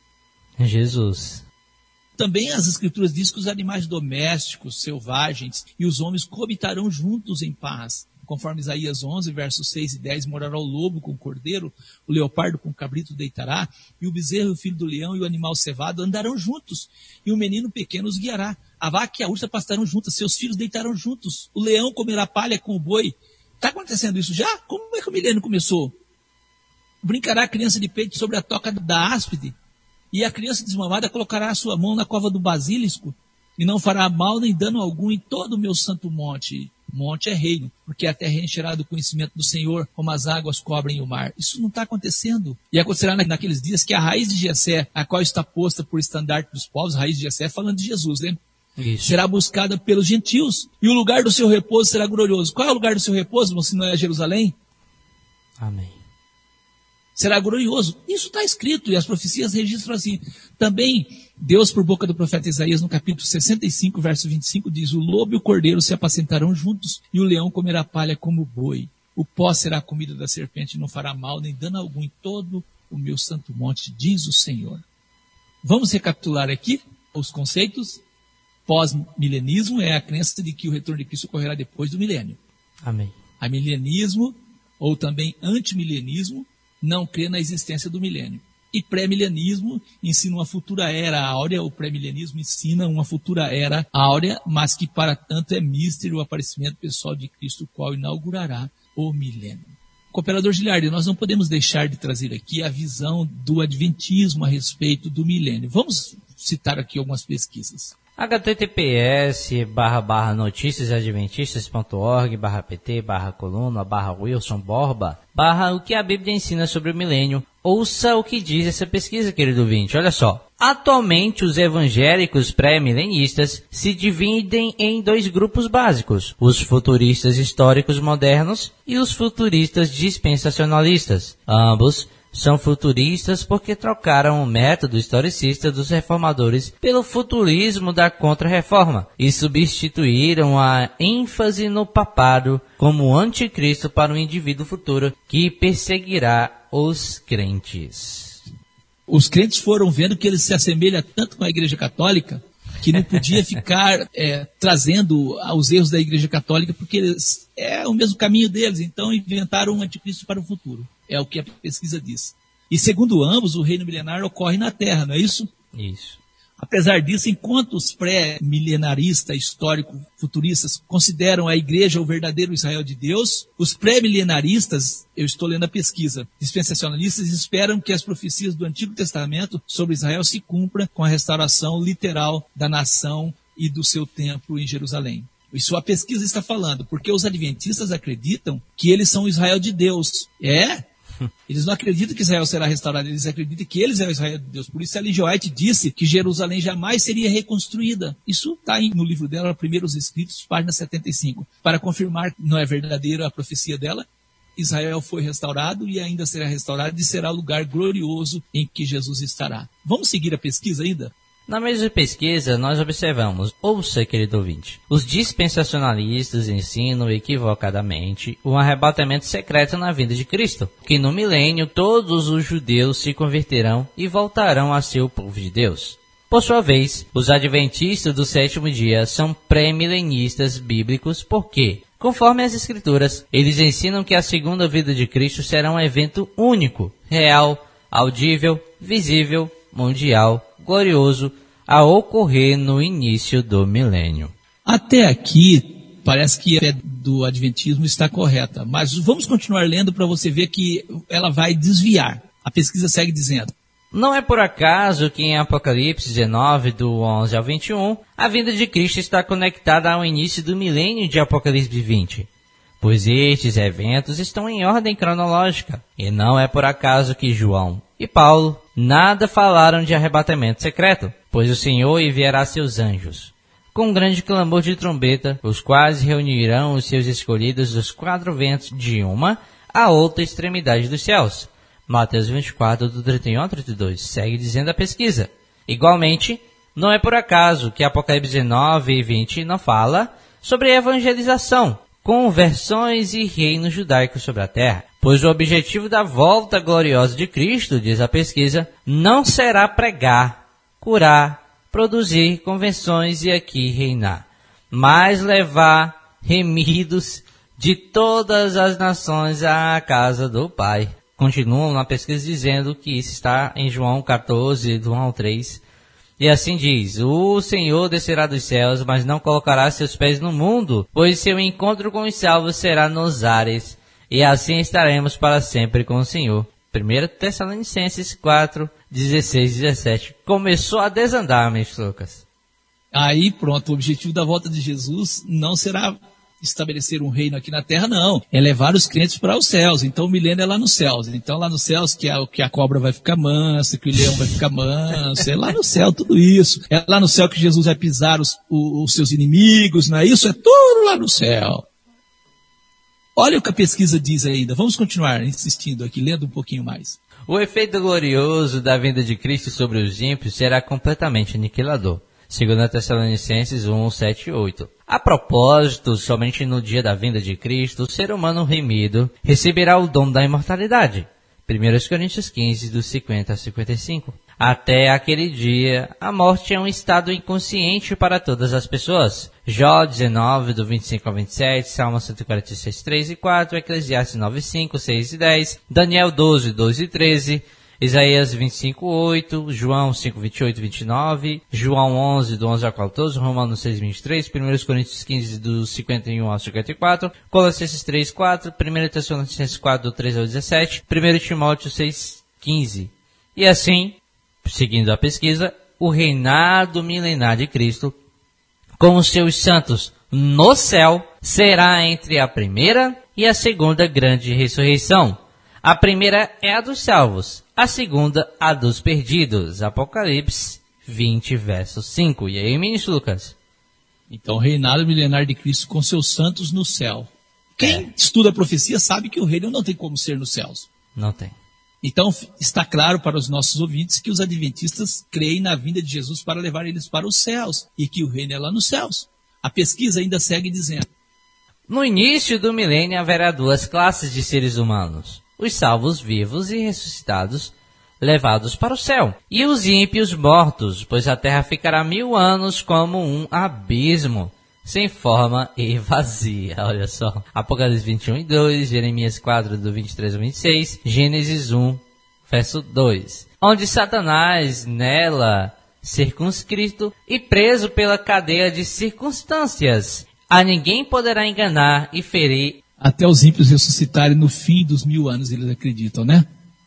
Jesus. Também as escrituras dizem que os animais domésticos, selvagens e os homens coabitarão juntos em paz. Conforme Isaías 11, versos 6 e 10, morará o lobo com o cordeiro, o leopardo com o cabrito deitará, e o bezerro, o filho do leão e o animal cevado andarão juntos, e o menino pequeno os guiará. A vaca e a ursa pastarão juntas, seus filhos deitarão juntos, o leão comerá palha com o boi. Está acontecendo isso já? Como é que o milênio começou? Brincará a criança de peito sobre a toca da áspide, e a criança desmamada colocará a sua mão na cova do basilisco, e não fará mal nem dano algum em todo o meu santo monte. Monte é reino, porque a terra é encherá do conhecimento do Senhor, como as águas cobrem o mar. Isso não está acontecendo. E acontecerá naqueles dias que a raiz de Jessé, a qual está posta por estandarte dos povos, a raiz de Jessé falando de Jesus, né? Isso. Será buscada pelos gentios, e o lugar do seu repouso será glorioso. Qual é o lugar do seu repouso, se não é Jerusalém? Amém. Será glorioso. Isso está escrito, e as profecias registram assim. Também, Deus, por boca do profeta Isaías, no capítulo 65, verso 25, diz: o lobo e o cordeiro se apacentarão juntos, e o leão comerá palha como o boi. O pó será a comida da serpente, e não fará mal, nem dano algum em todo o meu santo monte, diz o Senhor. Vamos recapitular aqui os conceitos. Pós-milenismo é a crença de que o retorno de Cristo ocorrerá depois do milênio. Amém. A milenismo, ou também antimilenismo, não crê na existência do milênio. E pré-milenismo ensina uma futura era áurea, o pré-milenismo ensina uma futura era áurea, mas que para tanto é místero o aparecimento pessoal de Cristo, o qual inaugurará o milênio. Cooperador Giliardi, nós não podemos deixar de trazer aqui a visão do adventismo a respeito do milênio. Vamos citar aqui algumas pesquisas. https://noticiasadventistas.org/pt/coluna/Wilson Borba/ o que a Bíblia ensina sobre o milênio. Ouça o que diz essa pesquisa, querido ouvinte. Olha só. Atualmente, os evangélicos pré-milenistas se dividem em dois grupos básicos: os futuristas históricos modernos e os futuristas dispensacionalistas. Ambos são futuristas porque trocaram o método historicista dos reformadores pelo futurismo da Contra-Reforma e substituíram a ênfase no papado como anticristo para um indivíduo futuro que perseguirá os crentes. Os crentes foram vendo que ele se assemelha tanto com a Igreja Católica que não podia ficar trazendo os erros da Igreja Católica, porque eles, é o mesmo caminho deles, então inventaram um anticristo para o futuro. É o que a pesquisa diz. E segundo ambos, o reino milenar ocorre na Terra, não é isso? Isso. Apesar disso, enquanto os pré-milenaristas, histórico-futuristas, consideram a igreja o verdadeiro Israel de Deus, os pré-milenaristas, eu estou lendo a pesquisa, dispensacionalistas, esperam que as profecias do Antigo Testamento sobre Israel se cumpram com a restauração literal da nação e do seu templo em Jerusalém. Isso a pesquisa está falando, porque os adventistas acreditam que eles são o Israel de Deus. Eles não acreditam que Israel será restaurado, eles acreditam que eles são o Israel de Deus. Por isso Ellen G. White disse que Jerusalém jamais seria reconstruída. Isso está no livro dela, Primeiros Escritos, página 75. Para confirmar que não é verdadeira a profecia dela, Israel foi restaurado e ainda será restaurado e será o lugar glorioso em que Jesus estará. Vamos seguir a pesquisa ainda? Na mesma pesquisa, nós observamos, ouça, querido ouvinte, os dispensacionalistas ensinam equivocadamente o arrebatamento secreto na vinda de Cristo, que no milênio todos os judeus se converterão e voltarão a ser o povo de Deus. Por sua vez, os adventistas do sétimo dia são pré-milenistas bíblicos porque, conforme as Escrituras, eles ensinam que a segunda vinda de Cristo será um evento único, real, audível, visível, mundial, glorioso, a ocorrer no início do milênio. Até aqui, parece que a fé do adventismo está correta, mas vamos continuar lendo para você ver que ela vai desviar. A pesquisa segue dizendo: não é por acaso que em Apocalipse 19, do 11 ao 21, a vinda de Cristo está conectada ao início do milênio de Apocalipse 20. Pois estes eventos estão em ordem cronológica, e não é por acaso que João e Paulo nada falaram de arrebatamento secreto, pois o Senhor enviará seus anjos, com um grande clamor de trombeta, os quais reunirão os seus escolhidos dos 4 ventos de uma a outra extremidade dos céus. Mateus 24, do 31 ao 32, segue dizendo a pesquisa. Igualmente, não é por acaso que Apocalipse 19 e 20 não fala sobre evangelização, conversões e reino judaico sobre a terra, pois o objetivo da volta gloriosa de Cristo, diz a pesquisa, não será pregar, curar, produzir convenções e aqui reinar, mas levar remidos de todas as nações à casa do Pai. Continuam na pesquisa dizendo que isso está em João 14, do 1 ao 3. E assim diz: o Senhor descerá dos céus, mas não colocará seus pés no mundo, pois seu encontro com os salvos será nos ares, e assim estaremos para sempre com o Senhor. 1 Tessalonicenses 4, 16 e 17. Começou a desandar, meus Lucas. Aí pronto, o objetivo da volta de Jesus não será estabelecer um reino aqui na terra, não. É levar os crentes para os céus. Então o milênio é lá nos céus. Então lá nos céus que a cobra vai ficar mansa, que o leão vai ficar manso. É lá no céu tudo isso. É lá no céu que Jesus vai pisar os seus inimigos, não é isso? É tudo lá no céu. Olha o que a pesquisa diz ainda. Vamos continuar insistindo aqui, lendo um pouquinho mais. O efeito glorioso da vinda de Cristo sobre os ímpios será completamente aniquilador. 2 Tessalonicenses 1, 7 e 8. A propósito, somente no dia da vinda de Cristo, o ser humano remido receberá o dom da imortalidade. 1 Coríntios 15, dos 50 a 55. Até aquele dia, a morte é um estado inconsciente para todas as pessoas. Jó 19, do 25 ao 27, Salmo 146, 3 e 4, Eclesiastes 9, 5, 6 e 10, Daniel 12, 12 e 13, Isaías 25, 8, João 5, 28 e 29, João 11, do 11 ao 14, Romanos 6, 23, 1 Coríntios 15, do 51 ao 54, Colossenses 3, 4, 1 Tessalonicenses 4, do 13 ao 17, 1 Timóteo 6, 15. E assim, seguindo a pesquisa, o reinado milenar de Cristo, com os seus santos no céu, será entre a primeira e a segunda grande ressurreição. A primeira é a dos salvos, a segunda a dos perdidos. Apocalipse 20, verso 5. E aí, ministro Lucas? Então, o reinado milenar de Cristo com seus santos no céu. Quem estuda a profecia sabe que o reino não tem como ser nos céus. Não tem. Então, está claro para os nossos ouvintes que os adventistas creem na vinda de Jesus para levar eles para os céus e que o reino é lá nos céus. A pesquisa ainda segue dizendo: no início do milênio haverá 2 classes de seres humanos: os salvos vivos e ressuscitados, levados para o céu, e os ímpios mortos, pois a terra ficará 1000 anos como um abismo, sem forma e vazia. Olha só. Apocalipse 21 e 2, Jeremias 4, do 23 ao 26, Gênesis 1, verso 2. Onde Satanás, nela, circunscrito e preso pela cadeia de circunstâncias, a ninguém poderá enganar e ferir. Até os ímpios ressuscitarem no fim dos 1000 anos, eles acreditam, né?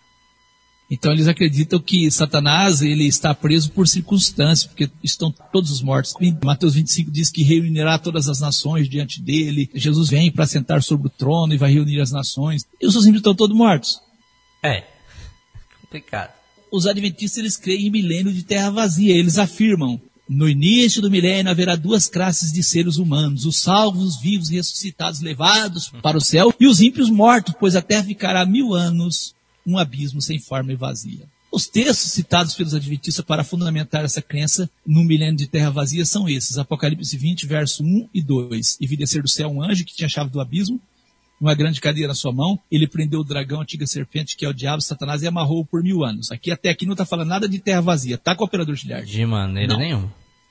Então eles acreditam que Satanás ele está preso por circunstâncias, porque estão todos os mortos. Mateus 25 diz que reunirá todas as nações diante dele. Jesus vem para sentar sobre o trono e vai reunir as nações. E os ímpios estão todos mortos. É, complicado. Os adventistas eles creem em milênio de terra vazia. Eles afirmam: no início do milênio haverá 2 classes de seres humanos: os salvos, os vivos e ressuscitados levados para o céu, e os ímpios mortos, pois a terra ficará 1000 anos um abismo sem forma e vazia. Os textos citados pelos adventistas para fundamentar essa crença no milênio de terra vazia são esses: Apocalipse 20, verso 1 e 2. E vi descer do céu um anjo que tinha a chave do abismo, uma grande cadeia na sua mão. Ele prendeu o dragão, a antiga serpente, que é o diabo, Satanás, e amarrou-o por 1000 anos. Até aqui não está falando nada de terra vazia. Tá, cooperador Giliardi? De maneira nenhuma.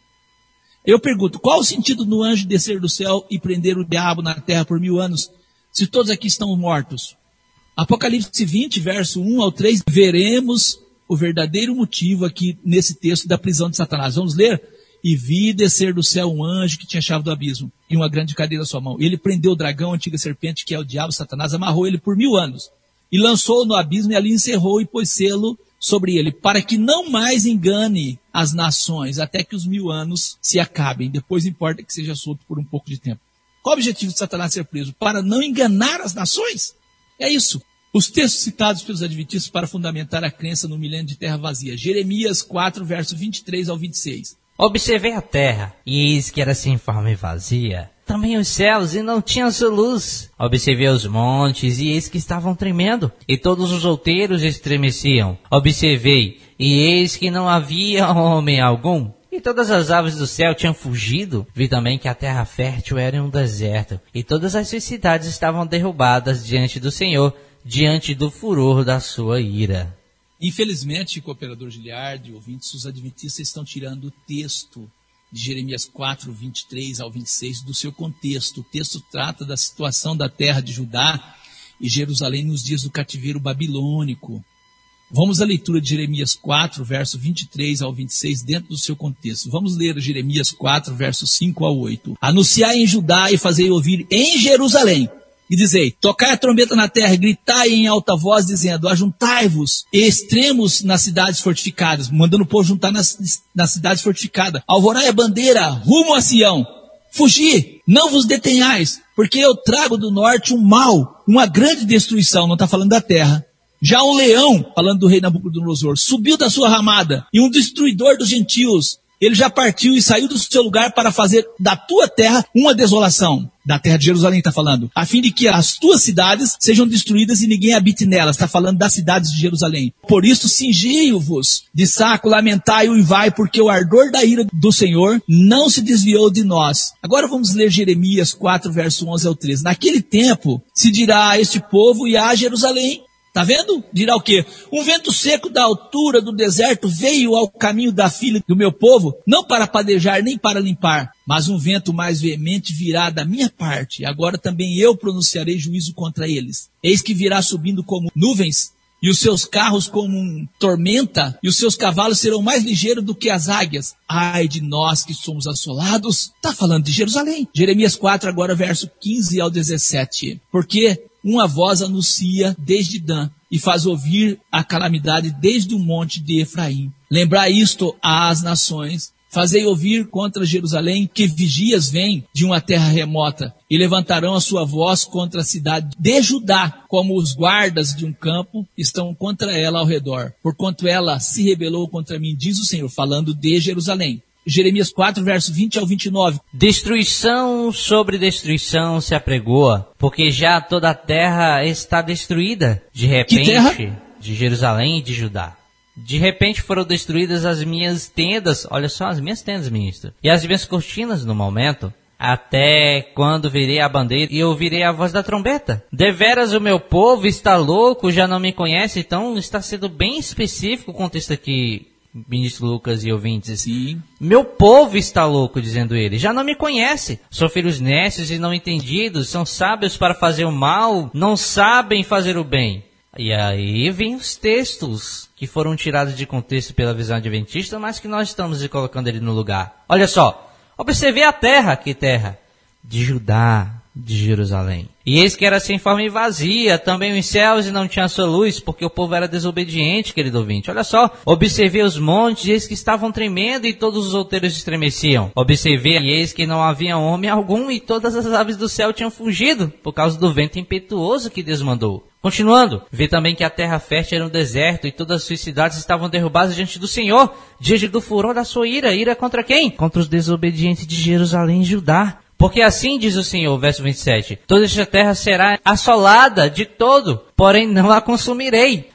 Eu pergunto, qual o sentido no anjo descer do céu e prender o diabo na terra por 1000 anos, se todos aqui estão mortos? Apocalipse 20, verso 1 ao 3, veremos o verdadeiro motivo aqui nesse texto da prisão de Satanás. Vamos ler? E vi descer do céu um anjo que tinha a chave do abismo e uma grande cadeia na sua mão. Ele prendeu o dragão, a antiga serpente, que é o diabo, Satanás, amarrou ele por 1000 anos e lançou-o no abismo e ali encerrou e pôs selo sobre ele, para que não mais engane as nações, até que os 1000 anos se acabem. Depois importa que seja solto por um pouco de tempo. Qual o objetivo de Satanás ser preso? Para não enganar as nações? É isso. Os textos citados pelos adventistas para fundamentar a crença no milênio de terra vazia. Jeremias 4, verso 23 ao 26. Observei a terra, e eis que era sem forma e vazia. Também os céus, e não tinham sua luz. Observei os montes, e eis que estavam tremendo, e todos os outeiros estremeciam. Observei, e eis que não havia homem algum, e todas as aves do céu tinham fugido. Vi também que a terra fértil era um deserto, e todas as suas cidades estavam derrubadas diante do Senhor, diante do furor da sua ira. Infelizmente, cooperador Giliardi, ouvintes, os adventistas estão tirando o texto de Jeremias 4, 23 ao 26 do seu contexto. O texto trata da situação da terra de Judá e Jerusalém nos dias do cativeiro babilônico. Vamos à leitura de Jeremias 4, verso 23 ao 26, dentro do seu contexto. Vamos ler Jeremias 4, verso 5 ao 8. Anunciai em Judá e fazei ouvir em Jerusalém. E dizei, tocai a trombeta na terra, gritai em alta voz, dizendo, ajuntai-vos, extremos nas cidades fortificadas, mandando o povo juntar nas cidades fortificadas. Alvorai a bandeira, rumo a Sião. Fugi, não vos detenhais, porque eu trago do norte um mal, uma grande destruição, não está falando da terra. Já um leão, falando do rei Nabucodonosor, subiu da sua ramada, e um destruidor dos gentios, ele já partiu e saiu do seu lugar para fazer da tua terra uma desolação. Da terra de Jerusalém está falando. A fim de que as tuas cidades sejam destruídas e ninguém habite nelas. Está falando das cidades de Jerusalém. Por isso cingi-vos de saco, lamentai e uivai, porque o ardor da ira do Senhor não se desviou de nós. Agora vamos ler Jeremias 4, verso 11 ao 13. Naquele tempo se dirá a este povo e a Jerusalém. Tá vendo? Dirá o quê? Um vento seco da altura do deserto veio ao caminho da filha do meu povo, não para padejar nem para limpar, mas um vento mais veemente virá da minha parte. Agora também eu pronunciarei juízo contra eles. Eis que virá subindo como nuvens, e os seus carros como tormenta, e os seus cavalos serão mais ligeiros do que as águias. Ai de nós que somos assolados. Tá falando de Jerusalém. Jeremias 4, agora verso 15 ao 17. Porque uma voz anuncia desde Dan e faz ouvir a calamidade desde o monte de Efraim. Lembrai isto às nações. Fazei ouvir contra Jerusalém que vigias vêm de uma terra remota e levantarão a sua voz contra a cidade de Judá, como os guardas de um campo estão contra ela ao redor, porquanto ela se rebelou contra mim, diz o Senhor, falando de Jerusalém. Jeremias 4, verso 20 ao 29. Destruição sobre destruição se apregoa, porque já toda a terra está destruída. De repente, de Jerusalém e de Judá. De repente foram destruídas as minhas tendas, olha só, as minhas tendas, ministro, e as minhas cortinas no momento, até quando virei a bandeira e ouvirei a voz da trombeta. Deveras o meu povo está louco, já não me conhece, então está sendo bem específico o contexto aqui, ministro Lucas e ouvintes. Sim. Meu povo está louco, dizendo ele, já não me conhece. São filhos nécios e não entendidos, são sábios para fazer o mal, não sabem fazer o bem. E aí vem os textos que foram tirados de contexto pela visão adventista, mas que nós estamos colocando ele no lugar. Olha só, observei a terra, que terra? De Judá, de Jerusalém. E eis que era sem forma e vazia, também os céus e não tinha sua luz, porque o povo era desobediente, querido ouvinte. Olha só, observei os montes, e eis que estavam tremendo, e todos os outeiros estremeciam. Observei, e eis que não havia homem algum, e todas as aves do céu tinham fugido, por causa do vento impetuoso que Deus mandou. Continuando, vi também que a terra fértil era um deserto, e todas as suas cidades estavam derrubadas diante do Senhor, diante do furor da sua ira. Ira contra quem? Contra os desobedientes de Jerusalém e Judá. Porque assim diz o Senhor, verso 27, toda esta terra será assolada de todo, porém não a consumirei.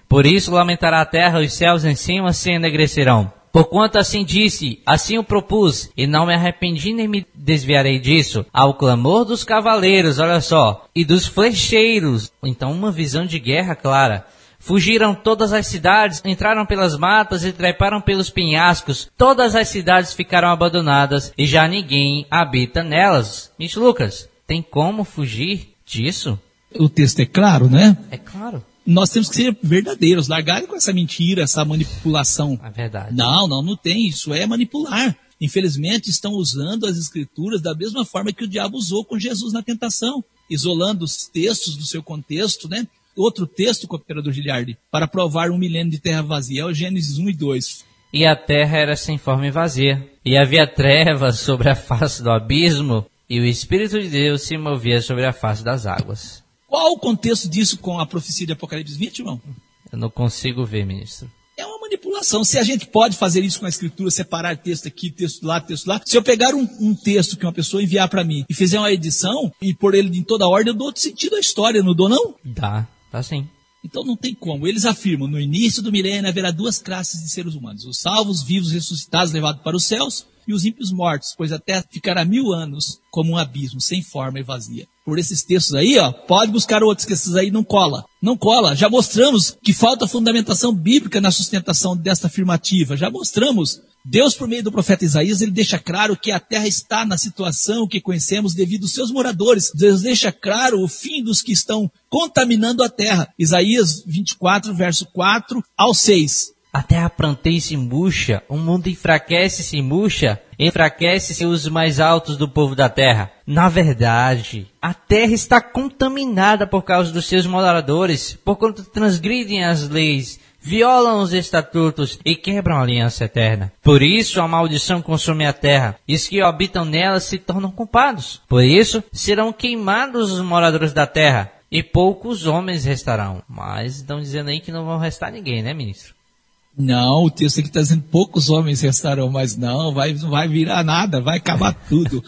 Por isso lamentará a terra, os céus em cima se enegrecerão. Porquanto assim disse, assim o propus, e não me arrependi nem me desviarei disso, ao clamor dos cavaleiros, olha só, e dos flecheiros. Então uma visão de guerra clara. Fugiram todas as cidades, entraram pelas matas e treparam pelos penhascos. Todas as cidades ficaram abandonadas e já ninguém habita nelas. Miss Lucas, tem como fugir disso? O texto é claro, né? É claro. Nós temos que ser verdadeiros, largarem com essa mentira, essa manipulação. É verdade. Não tem, isso é manipular. Infelizmente estão usando as escrituras da mesma forma que o diabo usou com Jesus na tentação, isolando os textos do seu contexto, né? Outro texto, cooperador Giliardi, para provar 1 milênio de terra vazia, é o Gênesis 1 e 2. E a terra era sem forma e vazia, e havia trevas sobre a face do abismo, e o Espírito de Deus se movia sobre a face das águas. Qual o contexto disso com a profecia de Apocalipse 20, irmão? Eu não consigo ver, ministro. É uma manipulação. Se a gente pode fazer isso com a escritura, separar texto aqui, texto lá, se eu pegar um texto que uma pessoa enviar para mim e fizer uma edição e pôr ele em toda a ordem, eu dou outro sentido à história, não dou não? Dá sim. Então não tem como. Eles afirmam, no início do milênio haverá 2 classes de seres humanos, os salvos, vivos, ressuscitados, levados para os céus, e os ímpios mortos, pois a terra ficará 1000 anos como um abismo, sem forma e vazia. Por esses textos aí, pode buscar outros, que esses aí não cola. Não cola. Já mostramos que falta fundamentação bíblica na sustentação desta afirmativa. Já mostramos. Deus, por meio do profeta Isaías, ele deixa claro que a terra está na situação que conhecemos devido aos seus moradores. Deus deixa claro o fim dos que estão contaminando a terra. Isaías 24, verso 4 ao 6. A terra pranteia e se murcha, o mundo enfraquece e se murcha, enfraquece-se os mais altos do povo da terra. Na verdade, a terra está contaminada por causa dos seus moradores, porquanto transgridem as leis, violam os estatutos e quebram a aliança eterna. Por isso a maldição consome a terra, e os que habitam nela se tornam culpados. Por isso serão queimados os moradores da terra, e poucos homens restarão. Mas estão dizendo aí que não vão restar ninguém, né, ministro? Não, o texto aqui está dizendo poucos homens restarão, mas não vai virar nada, vai acabar tudo.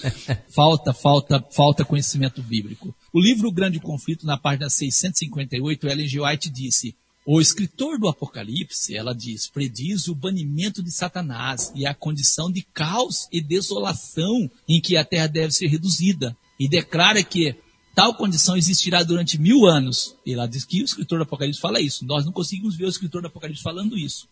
Falta conhecimento bíblico. O livro O Grande Conflito, na página 658, Ellen G. White disse: o escritor do Apocalipse, ela diz, prediz o banimento de Satanás e a condição de caos e desolação em que a terra deve ser reduzida, e declara que tal condição existirá durante 1000 anos. Ela diz que o escritor do Apocalipse fala isso. Nós não conseguimos ver o escritor do Apocalipse falando isso.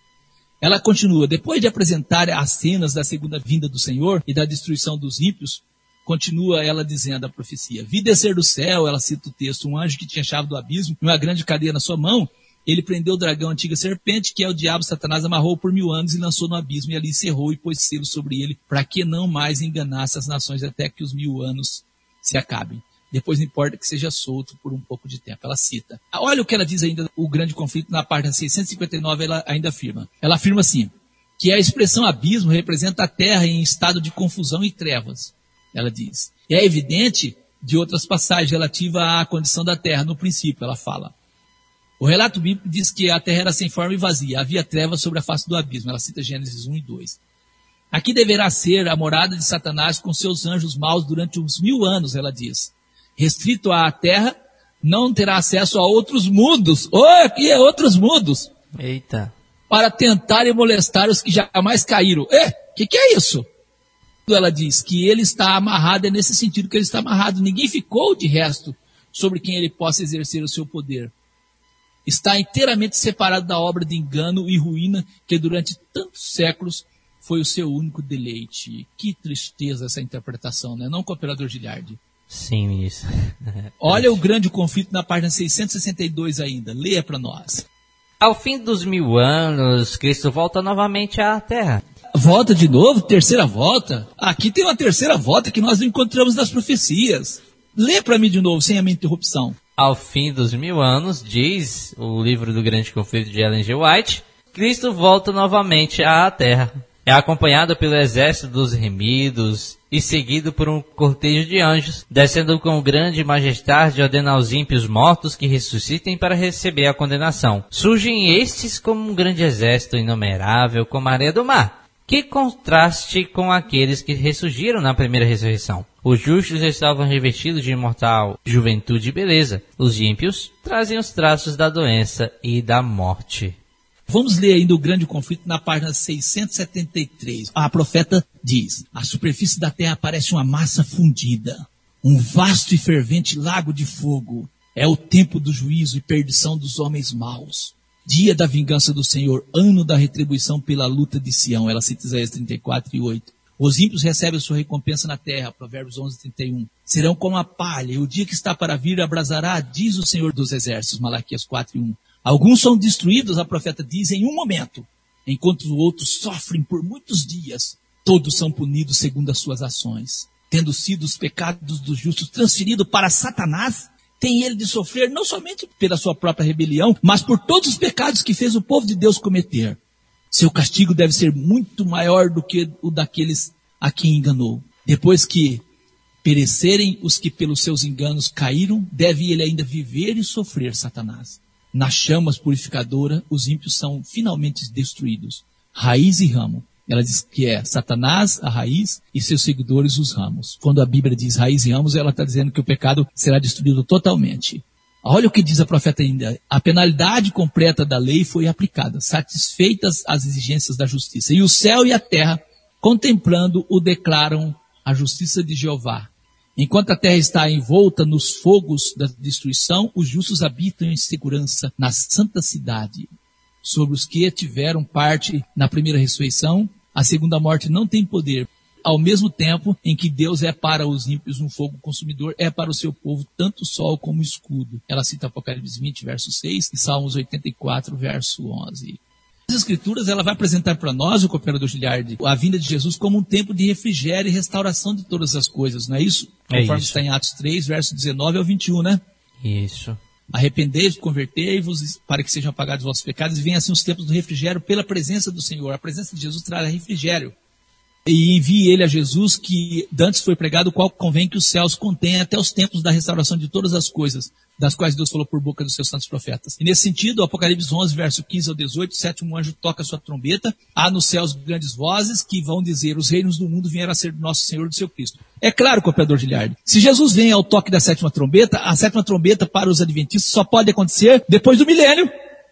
Ela continua, depois de apresentar as cenas da segunda vinda do Senhor e da destruição dos ímpios, continua ela dizendo a profecia. Vi descer do céu, ela cita o texto, um anjo que tinha a chave do abismo e uma grande cadeia na sua mão. Ele prendeu o dragão, a antiga serpente, que é o diabo. Satanás, amarrou por 1000 anos e lançou no abismo, e ali encerrou e pôs selo sobre ele, para que não mais enganasse as nações até que os 1000 anos se acabem. Depois não importa que seja solto por um pouco de tempo. Ela cita. Olha o que ela diz ainda, o Grande Conflito, na página 659, ela ainda afirma. Ela afirma assim, que a expressão abismo representa a terra em estado de confusão e trevas. Ela diz. E é evidente de outras passagens relativas à condição da terra, no princípio, ela fala. O relato bíblico diz que a terra era sem forma e vazia, havia trevas sobre a face do abismo. Ela cita Gênesis 1 e 2. Aqui deverá ser a morada de Satanás com seus anjos maus durante uns 1000 anos, ela diz. Restrito à terra, não terá acesso a outros mundos. Aqui é outros mundos. Eita. Para tentar e molestar os que jamais caíram. Que é isso? Ela diz que ele está amarrado, é nesse sentido que ele está amarrado. Ninguém ficou de resto sobre quem ele possa exercer o seu poder. Está inteiramente separado da obra de engano e ruína que durante tantos séculos foi o seu único deleite. Que tristeza essa interpretação, né? Não, cooperador Giliardi? Sim, ministro. Olha o Grande Conflito na página 662 ainda. Leia para nós. Ao fim dos 1000 anos, Cristo volta novamente à Terra. Volta de novo? Terceira volta? Aqui tem uma terceira volta que nós não encontramos nas profecias. Lê para mim de novo, sem a minha interrupção. Ao fim dos 1000 anos, diz o livro do Grande Conflito de Ellen G. White, Cristo volta novamente à Terra. É acompanhado pelo exército dos remidos e seguido por um cortejo de anjos, descendo com grande majestade, ordena aos ímpios mortos que ressuscitem para receber a condenação. Surgem estes como um grande exército inumerável, como a areia do mar. Que contraste com aqueles que ressurgiram na primeira ressurreição. Os justos estavam revestidos de imortal juventude e beleza. Os ímpios trazem os traços da doença e da morte. Vamos ler ainda o grande conflito na página 673. A profeta diz: a superfície da terra parece uma massa fundida, um vasto e fervente lago de fogo. É o tempo do juízo e perdição dos homens maus. Dia da vingança do Senhor, ano da retribuição pela luta de Sião. Ela cita Isaías 34:8. Os ímpios recebem a sua recompensa na terra, Provérbios 11:31. Serão como a palha, e o dia que está para vir abrasará, diz o Senhor dos Exércitos, Malaquias 4:1. Alguns são destruídos, a profeta diz, em um momento, enquanto os outros sofrem por muitos dias. Todos são punidos segundo as suas ações. Tendo sido os pecados dos justos transferidos para Satanás, tem ele de sofrer não somente pela sua própria rebelião, mas por todos os pecados que fez o povo de Deus cometer. Seu castigo deve ser muito maior do que o daqueles a quem enganou. Depois que perecerem os que pelos seus enganos caíram, deve ele ainda viver e sofrer Satanás. Nas chamas purificadoras, os ímpios são finalmente destruídos. Raiz e ramo. Ela diz que é Satanás a raiz e seus seguidores os ramos. Quando a Bíblia diz raiz e ramos, ela está dizendo que o pecado será destruído totalmente. Olha o que diz a profeta ainda. A penalidade completa da lei foi aplicada, satisfeitas as exigências da justiça. E o céu e a terra, contemplando-o, declaram a justiça de Jeová. Enquanto a terra está envolta nos fogos da destruição, os justos habitam em segurança na santa cidade. Sobre os que tiveram parte na primeira ressurreição, a segunda morte não tem poder. Ao mesmo tempo em que Deus é para os ímpios um fogo consumidor, é para o seu povo tanto o sol como o escudo. Ela cita Apocalipse 20, verso 6 e Salmos 84, verso 11. As Escrituras, ela vai apresentar para nós, o cooperador Giliardi, a vinda de Jesus como um tempo de refrigério e restauração de todas as coisas, não é isso? Conforme está em Atos 3, verso 19 ao 21, né? Isso. Arrependei-vos, convertei-vos para que sejam apagados os vossos pecados e venham assim os tempos do refrigério pela presença do Senhor. A presença de Jesus traz refrigério. E envie ele a Jesus que dantes foi pregado, o qual convém que os céus contenham até os tempos da restauração de todas as coisas, das quais Deus falou por boca dos seus santos profetas. E nesse sentido, Apocalipse 11, verso 15 ao 18, o sétimo anjo toca a sua trombeta, há nos céus grandes vozes que vão dizer: os reinos do mundo vieram a ser do nosso Senhor e do seu Cristo. É claro, cooperador Giliardi, se Jesus vem ao toque da sétima trombeta, a sétima trombeta para os adventistas só pode acontecer depois do milênio.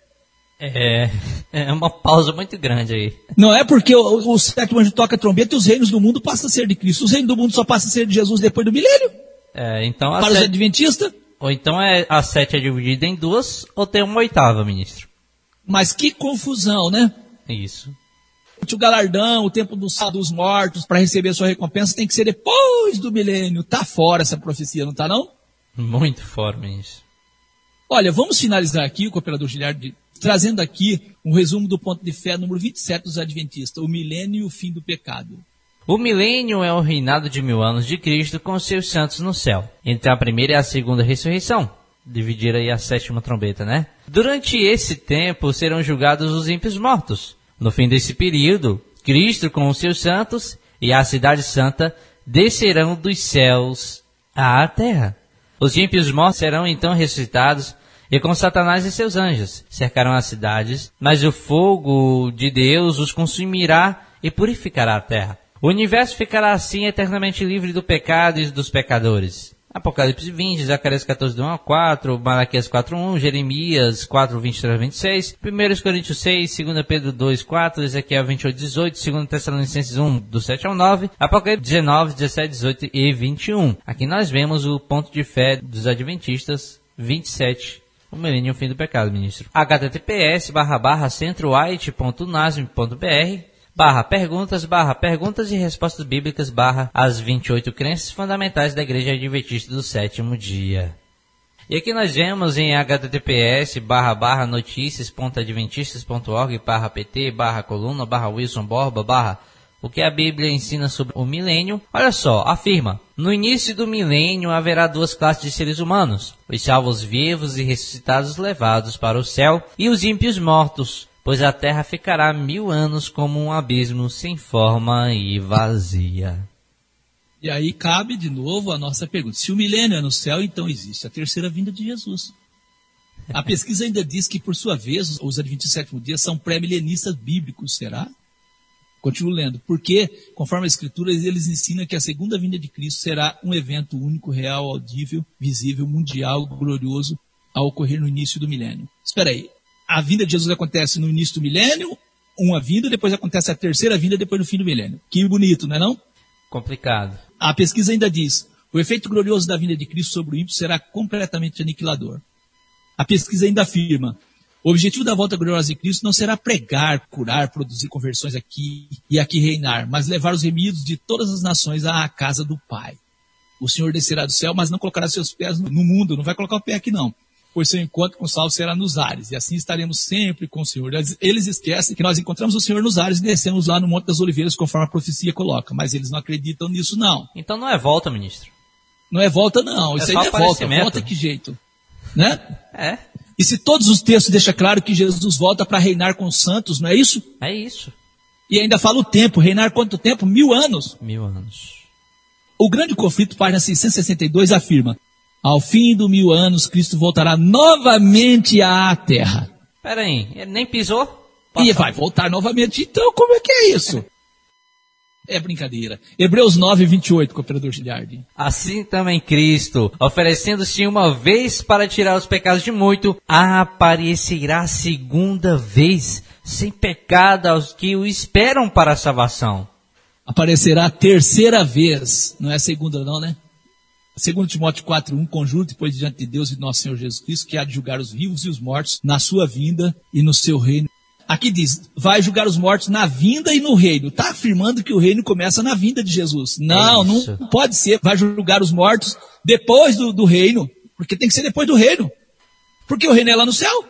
É uma pausa muito grande aí. Não é porque o sétimo anjo toca a trombeta e os reinos do mundo passam a ser de Cristo. Os reinos do mundo só passam a ser de Jesus depois do milênio. Então para os adventistas. Ou então a 7 é dividida em duas, ou tem uma oitava, ministro. Mas que confusão, né? Isso. O galardão, o tempo dos mortos para receber a sua recompensa tem que ser depois do milênio. Tá fora essa profecia, não tá não? Muito fora, ministro. Olha, vamos finalizar aqui, o cooperador Giliardi, trazendo aqui um resumo do ponto de fé número 27 dos Adventistas, o milênio e o fim do pecado. O milênio é o reinado de 1000 anos de Cristo com seus santos no céu, entre a primeira e a segunda ressurreição. Dividir aí a sétima trombeta, né? Durante esse tempo serão julgados os ímpios mortos. No fim desse período, Cristo com os seus santos e a cidade santa descerão dos céus à terra. Os ímpios mortos serão então ressuscitados e com Satanás e seus anjos cercarão as cidades, mas o fogo de Deus os consumirá e purificará a terra. O universo ficará assim eternamente livre do pecado e dos pecadores. Apocalipse 20, Zacarias 14, 1 a 4, Malaquias 4, 1, Jeremias 4, 23 a 26, 1 Coríntios 6, 2 Pedro 2, 4, Ezequiel 28, 18, 2 Tessalonicenses 1, do 7 ao 9, Apocalipse 19, 17, 18 e 21. Aqui nós vemos o ponto de fé dos Adventistas 27. O milênio e o fim do pecado, ministro. https://centroite.nasm.br/perguntas e respostas bíblicas /as 28 crenças fundamentais da Igreja Adventista do Sétimo Dia. E aqui nós vemos em https://noticias.adventistas.org/pt/coluna/wilson borba/ o que a Bíblia ensina sobre o milênio. Olha só, afirma: no início do milênio haverá duas classes de seres humanos, os salvos vivos e ressuscitados levados para o céu, e os ímpios mortos, pois a terra ficará 1000 anos como um abismo sem forma e vazia. E aí cabe de novo a nossa pergunta: se o milênio é no céu, então existe a terceira vinda de Jesus. A pesquisa ainda diz que, por sua vez, os Adventistas do Sétimo Dia são pré-milenistas bíblicos, será? Continuo lendo. Porque, conforme a Escritura, eles ensinam que a segunda vinda de Cristo será um evento único, real, audível, visível, mundial, glorioso, a ocorrer no início do milênio. Espera aí. A vinda de Jesus acontece no início do milênio, uma vinda, depois acontece a terceira vinda, depois do fim do milênio. Que bonito, não é não? Complicado. A pesquisa ainda diz, o efeito glorioso da vinda de Cristo sobre o ímpio será completamente aniquilador. A pesquisa ainda afirma, o objetivo da volta gloriosa de Cristo não será pregar, curar, produzir conversões aqui e aqui reinar, mas levar os remidos de todas as nações à casa do Pai. O Senhor descerá do céu, mas não colocará seus pés no mundo, não vai colocar o pé aqui não. Pois seu encontro com o salvo será nos ares, e assim estaremos sempre com o Senhor. Eles esquecem que nós encontramos o Senhor nos ares e descemos lá no Monte das Oliveiras, conforme a profecia coloca, mas eles não acreditam nisso não. Então não é volta, ministro. Não é volta não, isso aí não é volta. Volta que jeito? Né? É. E se todos os textos deixam claro que Jesus volta para reinar com os santos, não é isso? É isso. E ainda fala o tempo, reinar quanto tempo? 1000 anos. 1000 anos. O grande conflito, página 662, afirma, ao fim do 1000 anos, Cristo voltará novamente à terra. Peraí, ele nem pisou? E vai voltar novamente, então como é que é isso? É brincadeira. Hebreus 9, 28, cooperador Giliardi. Assim também Cristo, oferecendo-se uma vez para tirar os pecados de muito, aparecerá segunda vez, sem pecado aos que o esperam para a salvação. Aparecerá a terceira vez, não é a segunda não, né? Segundo Timóteo 4:1, conjuro depois diante de Deus e de nosso Senhor Jesus Cristo, que há de julgar os vivos e os mortos na sua vinda e no seu reino. Aqui diz, vai julgar os mortos na vinda e no reino. Está afirmando que o reino começa na vinda de Jesus. Não, não pode ser. Vai julgar os mortos depois do reino. Porque tem que ser depois do reino. Porque o reino é lá no céu.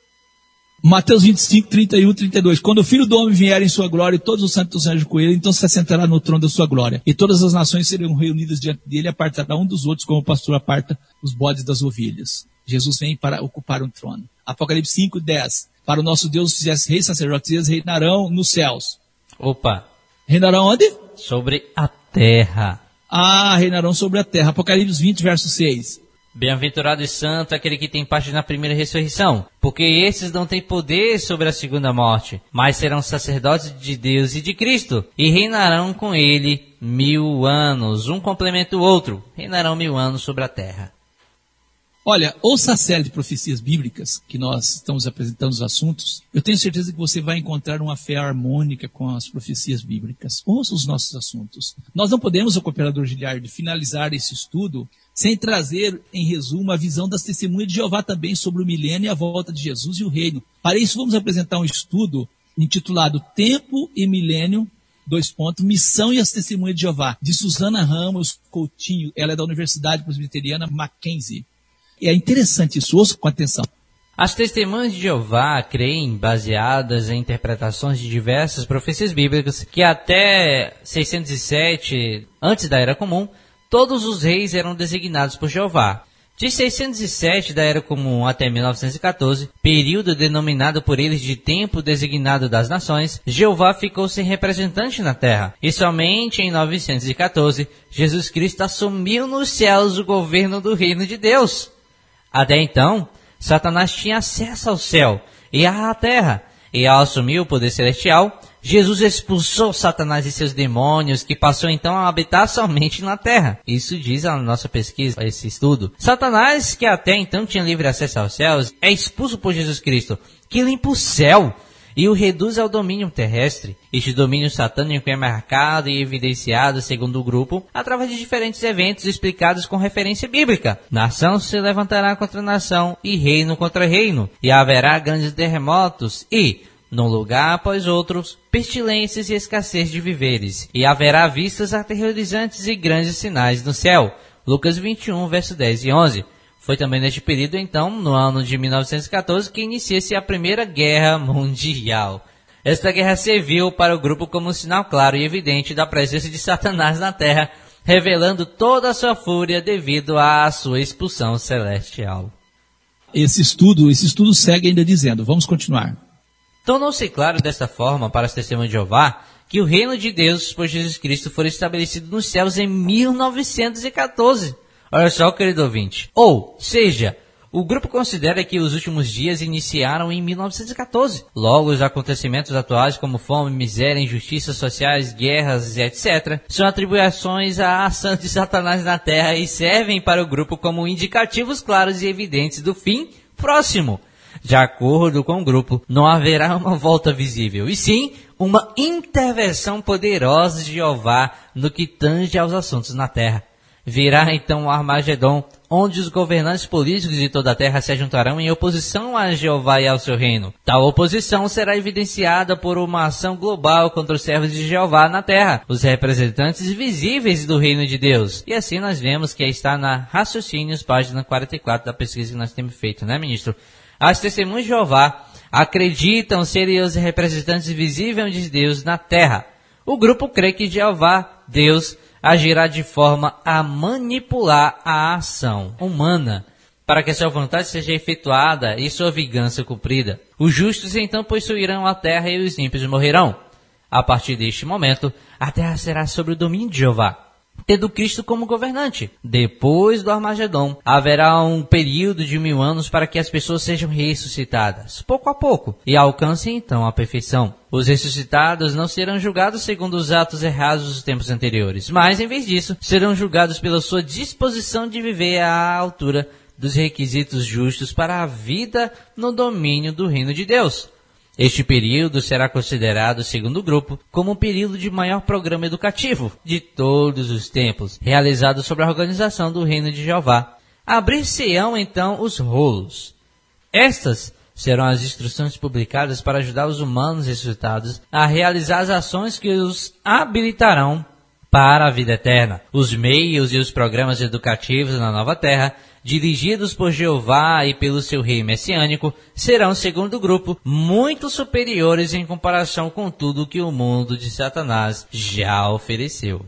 Mateus 25, 31, 32. Quando o Filho do Homem vier em sua glória e todos os santos anjos com ele, então se assentará no trono da sua glória. E todas as nações serão reunidas diante dele e apartará um dos outros, como o pastor aparta os bodes das ovelhas. Jesus vem para ocupar um trono. Apocalipse 5, 10. Para o nosso Deus, se fizesse reis, sacerdotes, eles reinarão nos céus. Opa! Reinarão onde? Sobre a terra. Ah, reinarão sobre a terra. Apocalipse 20, verso 6. Bem-aventurado e santo aquele que tem parte na primeira ressurreição, porque esses não têm poder sobre a segunda morte, mas serão sacerdotes de Deus e de Cristo, e reinarão com ele 1000 anos. Um complementa o outro, reinarão 1000 anos sobre a terra. Olha, ouça a série de profecias bíblicas que nós estamos apresentando os assuntos. Eu tenho certeza que você vai encontrar uma fé harmônica com as profecias bíblicas. Ouça os nossos assuntos. Nós não podemos, o cooperador Giliardi, finalizar esse estudo sem trazer, em resumo, a visão das testemunhas de Jeová também sobre o milênio e a volta de Jesus e o reino. Para isso, vamos apresentar um estudo intitulado Tempo e Milênio, missão e as testemunhas de Jeová, de Susana Ramos Coutinho. Ela é da Universidade Presbiteriana Mackenzie. É interessante isso, ouça com atenção. As testemunhas de Jeová creem, baseadas em interpretações de diversas profecias bíblicas, que até 607, antes da Era Comum, todos os reis eram designados por Jeová. De 607 da Era Comum até 1914, período denominado por eles de tempo designado das nações, Jeová ficou sem representante na terra. E somente em 914, Jesus Cristo assumiu nos céus o governo do reino de Deus. Até então, Satanás tinha acesso ao céu e à terra, e ao assumir o poder celestial, Jesus expulsou Satanás e seus demônios, que passou então a habitar somente na terra. Isso diz a nossa pesquisa, esse estudo. Satanás, que até então tinha livre acesso aos céus, é expulso por Jesus Cristo, que limpa o céu e o reduz ao domínio terrestre. Este domínio satânico é marcado e evidenciado, segundo o grupo, através de diferentes eventos explicados com referência bíblica. Nação se levantará contra nação e reino contra reino, e haverá grandes terremotos e, num lugar após outros, pestilências e escassez de víveres, e haverá vistas aterrorizantes e grandes sinais no céu. Lucas 21, verso 10 e 11. Foi também neste período, então, no ano de 1914, que inicia-se a Primeira Guerra Mundial. Esta guerra serviu para o grupo como um sinal claro e evidente da presença de Satanás na Terra, revelando toda a sua fúria devido à sua expulsão celestial. Esse estudo segue ainda dizendo, vamos continuar. Tornou-se claro desta forma para as testemunhas de Jeová que o reino de Deus por Jesus Cristo foi estabelecido nos céus em 1914. Olha só, querido ouvinte. Ou seja, O grupo considera que os últimos dias iniciaram em 1914. Logo, os acontecimentos atuais como fome, miséria, injustiças sociais, guerras e etc. são atribuições à ação de Satanás na Terra e servem para o grupo como indicativos claros e evidentes do fim próximo. De acordo com o grupo, não haverá uma volta visível, e sim uma intervenção poderosa de Jeová no que tange aos assuntos na Terra. Virá então o Armagedon, onde os governantes políticos de toda a terra se juntarão em oposição a Jeová e ao seu reino. Tal oposição será evidenciada por uma ação global contra os servos de Jeová na terra, os representantes visíveis do reino de Deus. E assim nós vemos que está na Raciocínios, página 44 da pesquisa que nós temos feito, né, ministro? As testemunhas de Jeová acreditam serem os representantes visíveis de Deus na terra. O grupo crê que Jeová, Deus, agirá de forma a manipular a ação humana para que sua vontade seja efetuada e sua vingança cumprida. Os justos então possuirão a terra e os ímpios morrerão. A partir deste momento, a terra será sob o domínio de Jeová, tendo Cristo como governante. Depois do Armagedon, haverá um período de 1000 anos para que as pessoas sejam ressuscitadas, pouco a pouco, e alcancem então a perfeição. Os ressuscitados não serão julgados segundo os atos errados dos tempos anteriores, mas, em vez disso, serão julgados pela sua disposição de viver à altura dos requisitos justos para a vida no domínio do reino de Deus. Este período será considerado, segundo o grupo, como um período de maior programa educativo de todos os tempos, realizado sobre a organização do reino de Jeová. Abrir-se-ão então os rolos. Estas serão as instruções publicadas para ajudar os humanos ressuscitados a realizar as ações que os habilitarão para a vida eterna. Os meios e os programas educativos na nova terra, dirigidos por Jeová e pelo seu rei messiânico, serão, segundo o grupo, muito superiores em comparação com tudo que o mundo de Satanás já ofereceu.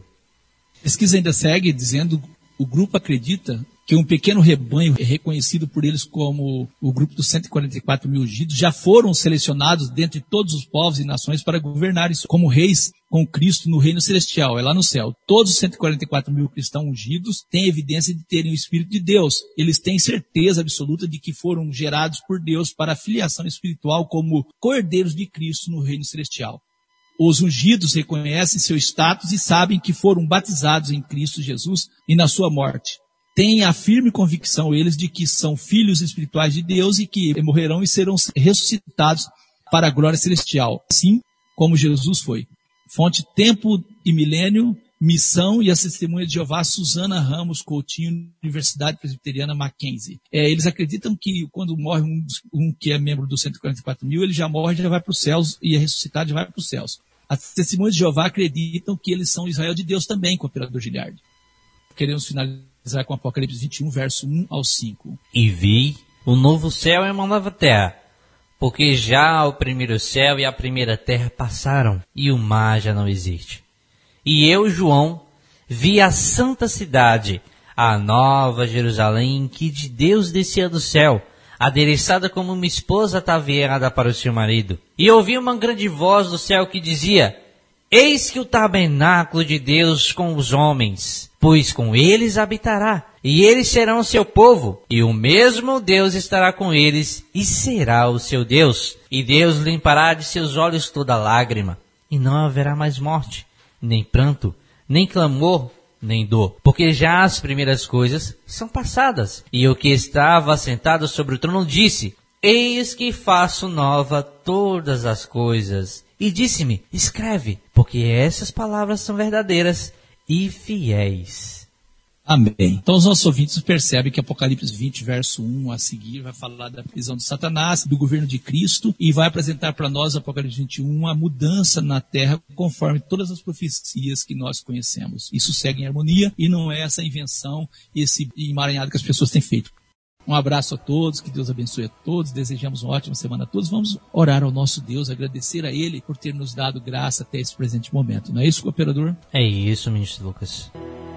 A pesquisa ainda segue dizendo: o grupo acredita que um pequeno rebanho, reconhecido por eles como o grupo dos 144 mil ungidos, já foram selecionados dentre todos os povos e nações para governarem como reis com Cristo no reino celestial, é lá no céu. Todos os 144 mil cristãos ungidos têm evidência de terem o Espírito de Deus. Eles têm certeza absoluta de que foram gerados por Deus para a filiação espiritual como cordeiros de Cristo no reino celestial. Os ungidos reconhecem seu status e sabem que foram batizados em Cristo Jesus e na sua morte. Têm a firme convicção eles de que são filhos espirituais de Deus e que morrerão e serão ressuscitados para a glória celestial, assim como Jesus foi. Fonte Tempo e Milênio, Missão e as Testemunhas de Jeová, Suzana Ramos Coutinho, Universidade Presbiteriana Mackenzie. Eles acreditam que quando morre um que é membro dos 144 mil, ele já morre, já vai para os céus, e é ressuscitado, já vai para os céus. As Testemunhas de Jeová acreditam que eles são Israel de Deus também, com o operador Giliardi. Queremos finalizar com Apocalipse 21, verso 1 ao 5. E vi o novo céu e uma nova terra, porque já o primeiro céu e a primeira terra passaram, e o mar já não existe. E eu, João, vi a santa cidade, a nova Jerusalém, que de Deus descia do céu, adereçada como uma esposa ataviada para o seu marido. E ouvi uma grande voz do céu que dizia: Eis que o tabernáculo de Deus com os homens, pois com eles habitará, e eles serão seu povo, e o mesmo Deus estará com eles, e será o seu Deus. E Deus limpará de seus olhos toda lágrima, e não haverá mais morte, nem pranto, nem clamor, nem dor, porque já as primeiras coisas são passadas. E o que estava sentado sobre o trono disse: Eis que faço nova todas as coisas. E disse-me: Escreve, porque essas palavras são verdadeiras e fiéis. Amém. Então os nossos ouvintes percebem que Apocalipse 20, verso 1 a seguir, vai falar da prisão de Satanás, do governo de Cristo, e vai apresentar para nós, Apocalipse 21, a mudança na terra conforme todas as profecias que nós conhecemos. Isso segue em harmonia e não é essa invenção, esse emaranhado que as pessoas têm feito. Um abraço a todos, que Deus abençoe a todos, desejamos uma ótima semana a todos. Vamos orar ao nosso Deus, agradecer a Ele por ter nos dado graça até esse presente momento. Não é isso, cooperador? É isso, ministro Lucas.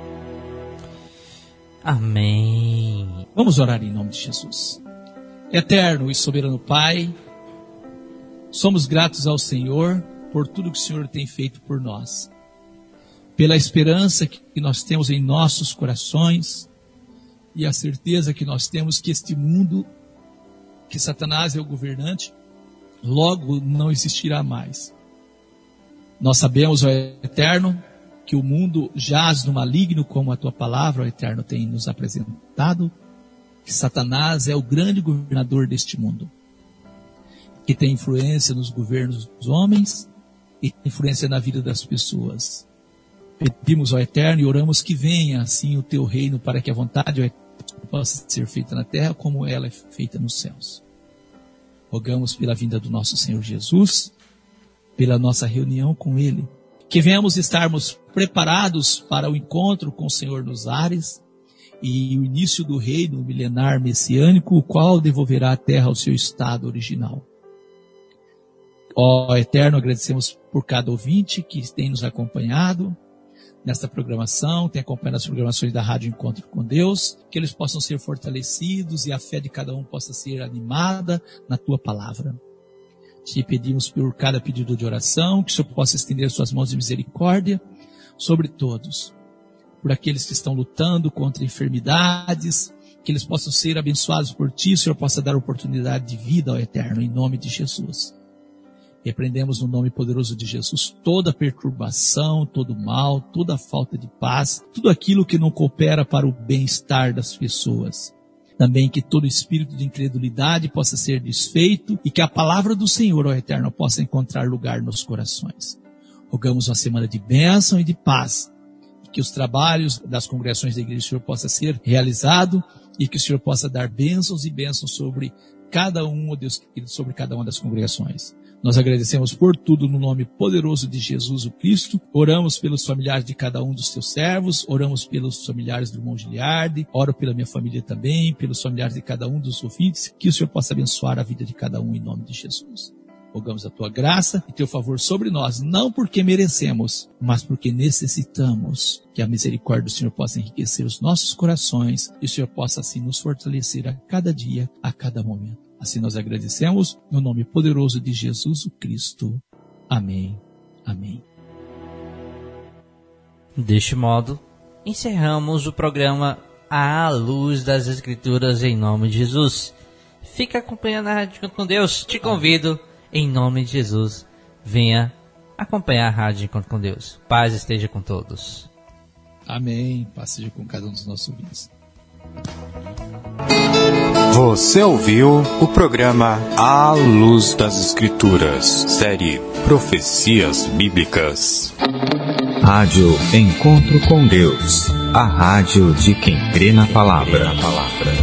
Amém. Vamos orar em nome de Jesus. Eterno e soberano Pai, somos gratos ao Senhor por tudo que o Senhor tem feito por nós, pela esperança que nós temos em nossos corações, e a certeza que nós temos que este mundo, que Satanás é o governante, logo não existirá mais. Nós sabemos, ó Eterno, que o mundo jaz no maligno, como a tua palavra, ó Eterno, tem nos apresentado, que Satanás é o grande governador deste mundo, que tem influência nos governos dos homens e tem influência na vida das pessoas. Pedimos ao Eterno e oramos que venha assim o teu reino, para que a vontade, ó Eterno, possa ser feita na terra como ela é feita nos céus. Rogamos pela vinda do nosso Senhor Jesus, pela nossa reunião com Ele, que venhamos estarmos preparados para o encontro com o Senhor nos ares e o início do reino milenar messiânico, o qual devolverá a terra ao seu estado original. Ó Eterno, agradecemos por cada ouvinte que tem nos acompanhado nesta programação, tem acompanhado as programações da Rádio Encontro com Deus, que eles possam ser fortalecidos e a fé de cada um possa ser animada na tua palavra. Te pedimos por cada pedido de oração, que o Senhor possa estender suas mãos de misericórdia sobre todos, por aqueles que estão lutando contra enfermidades, que eles possam ser abençoados por ti, o Senhor possa dar oportunidade de vida ao Eterno, em nome de Jesus. Repreendemos no nome poderoso de Jesus toda perturbação, todo mal, toda falta de paz, tudo aquilo que não coopera para o bem-estar das pessoas. Também que todo espírito de incredulidade possa ser desfeito e que a palavra do Senhor, ó Eterno, possa encontrar lugar nos corações. Rogamos uma semana de bênção e de paz, e que os trabalhos das congregações da igreja do Senhor possa ser realizado e que o Senhor possa dar bênçãos e bênçãos sobre cada um, ó Deus querido, sobre cada uma das congregações. Nós agradecemos por tudo no nome poderoso de Jesus o Cristo. Oramos pelos familiares de cada um dos teus servos, oramos pelos familiares do irmão Giliardi, oro pela minha família também, pelos familiares de cada um dos ouvintes, que o Senhor possa abençoar a vida de cada um em nome de Jesus. Rogamos a tua graça e teu favor sobre nós, não porque merecemos, mas porque necessitamos. Que a misericórdia do Senhor possa enriquecer os nossos corações e o Senhor possa assim nos fortalecer a cada dia, a cada momento. Assim nós agradecemos no nome poderoso de Jesus o Cristo. Amém. Amém. Deste modo, encerramos o programa À Luz das Escrituras em nome de Jesus. Fica acompanhando a Rádio Encontro com Deus. Te convido, em nome de Jesus, venha acompanhar a Rádio Encontro com Deus. Paz esteja com todos. Amém. Paz seja com cada um dos nossos ouvintes. Você ouviu o programa À Luz das Escrituras, série Profecias Bíblicas. Rádio Encontro com Deus, a rádio de quem crê na palavra.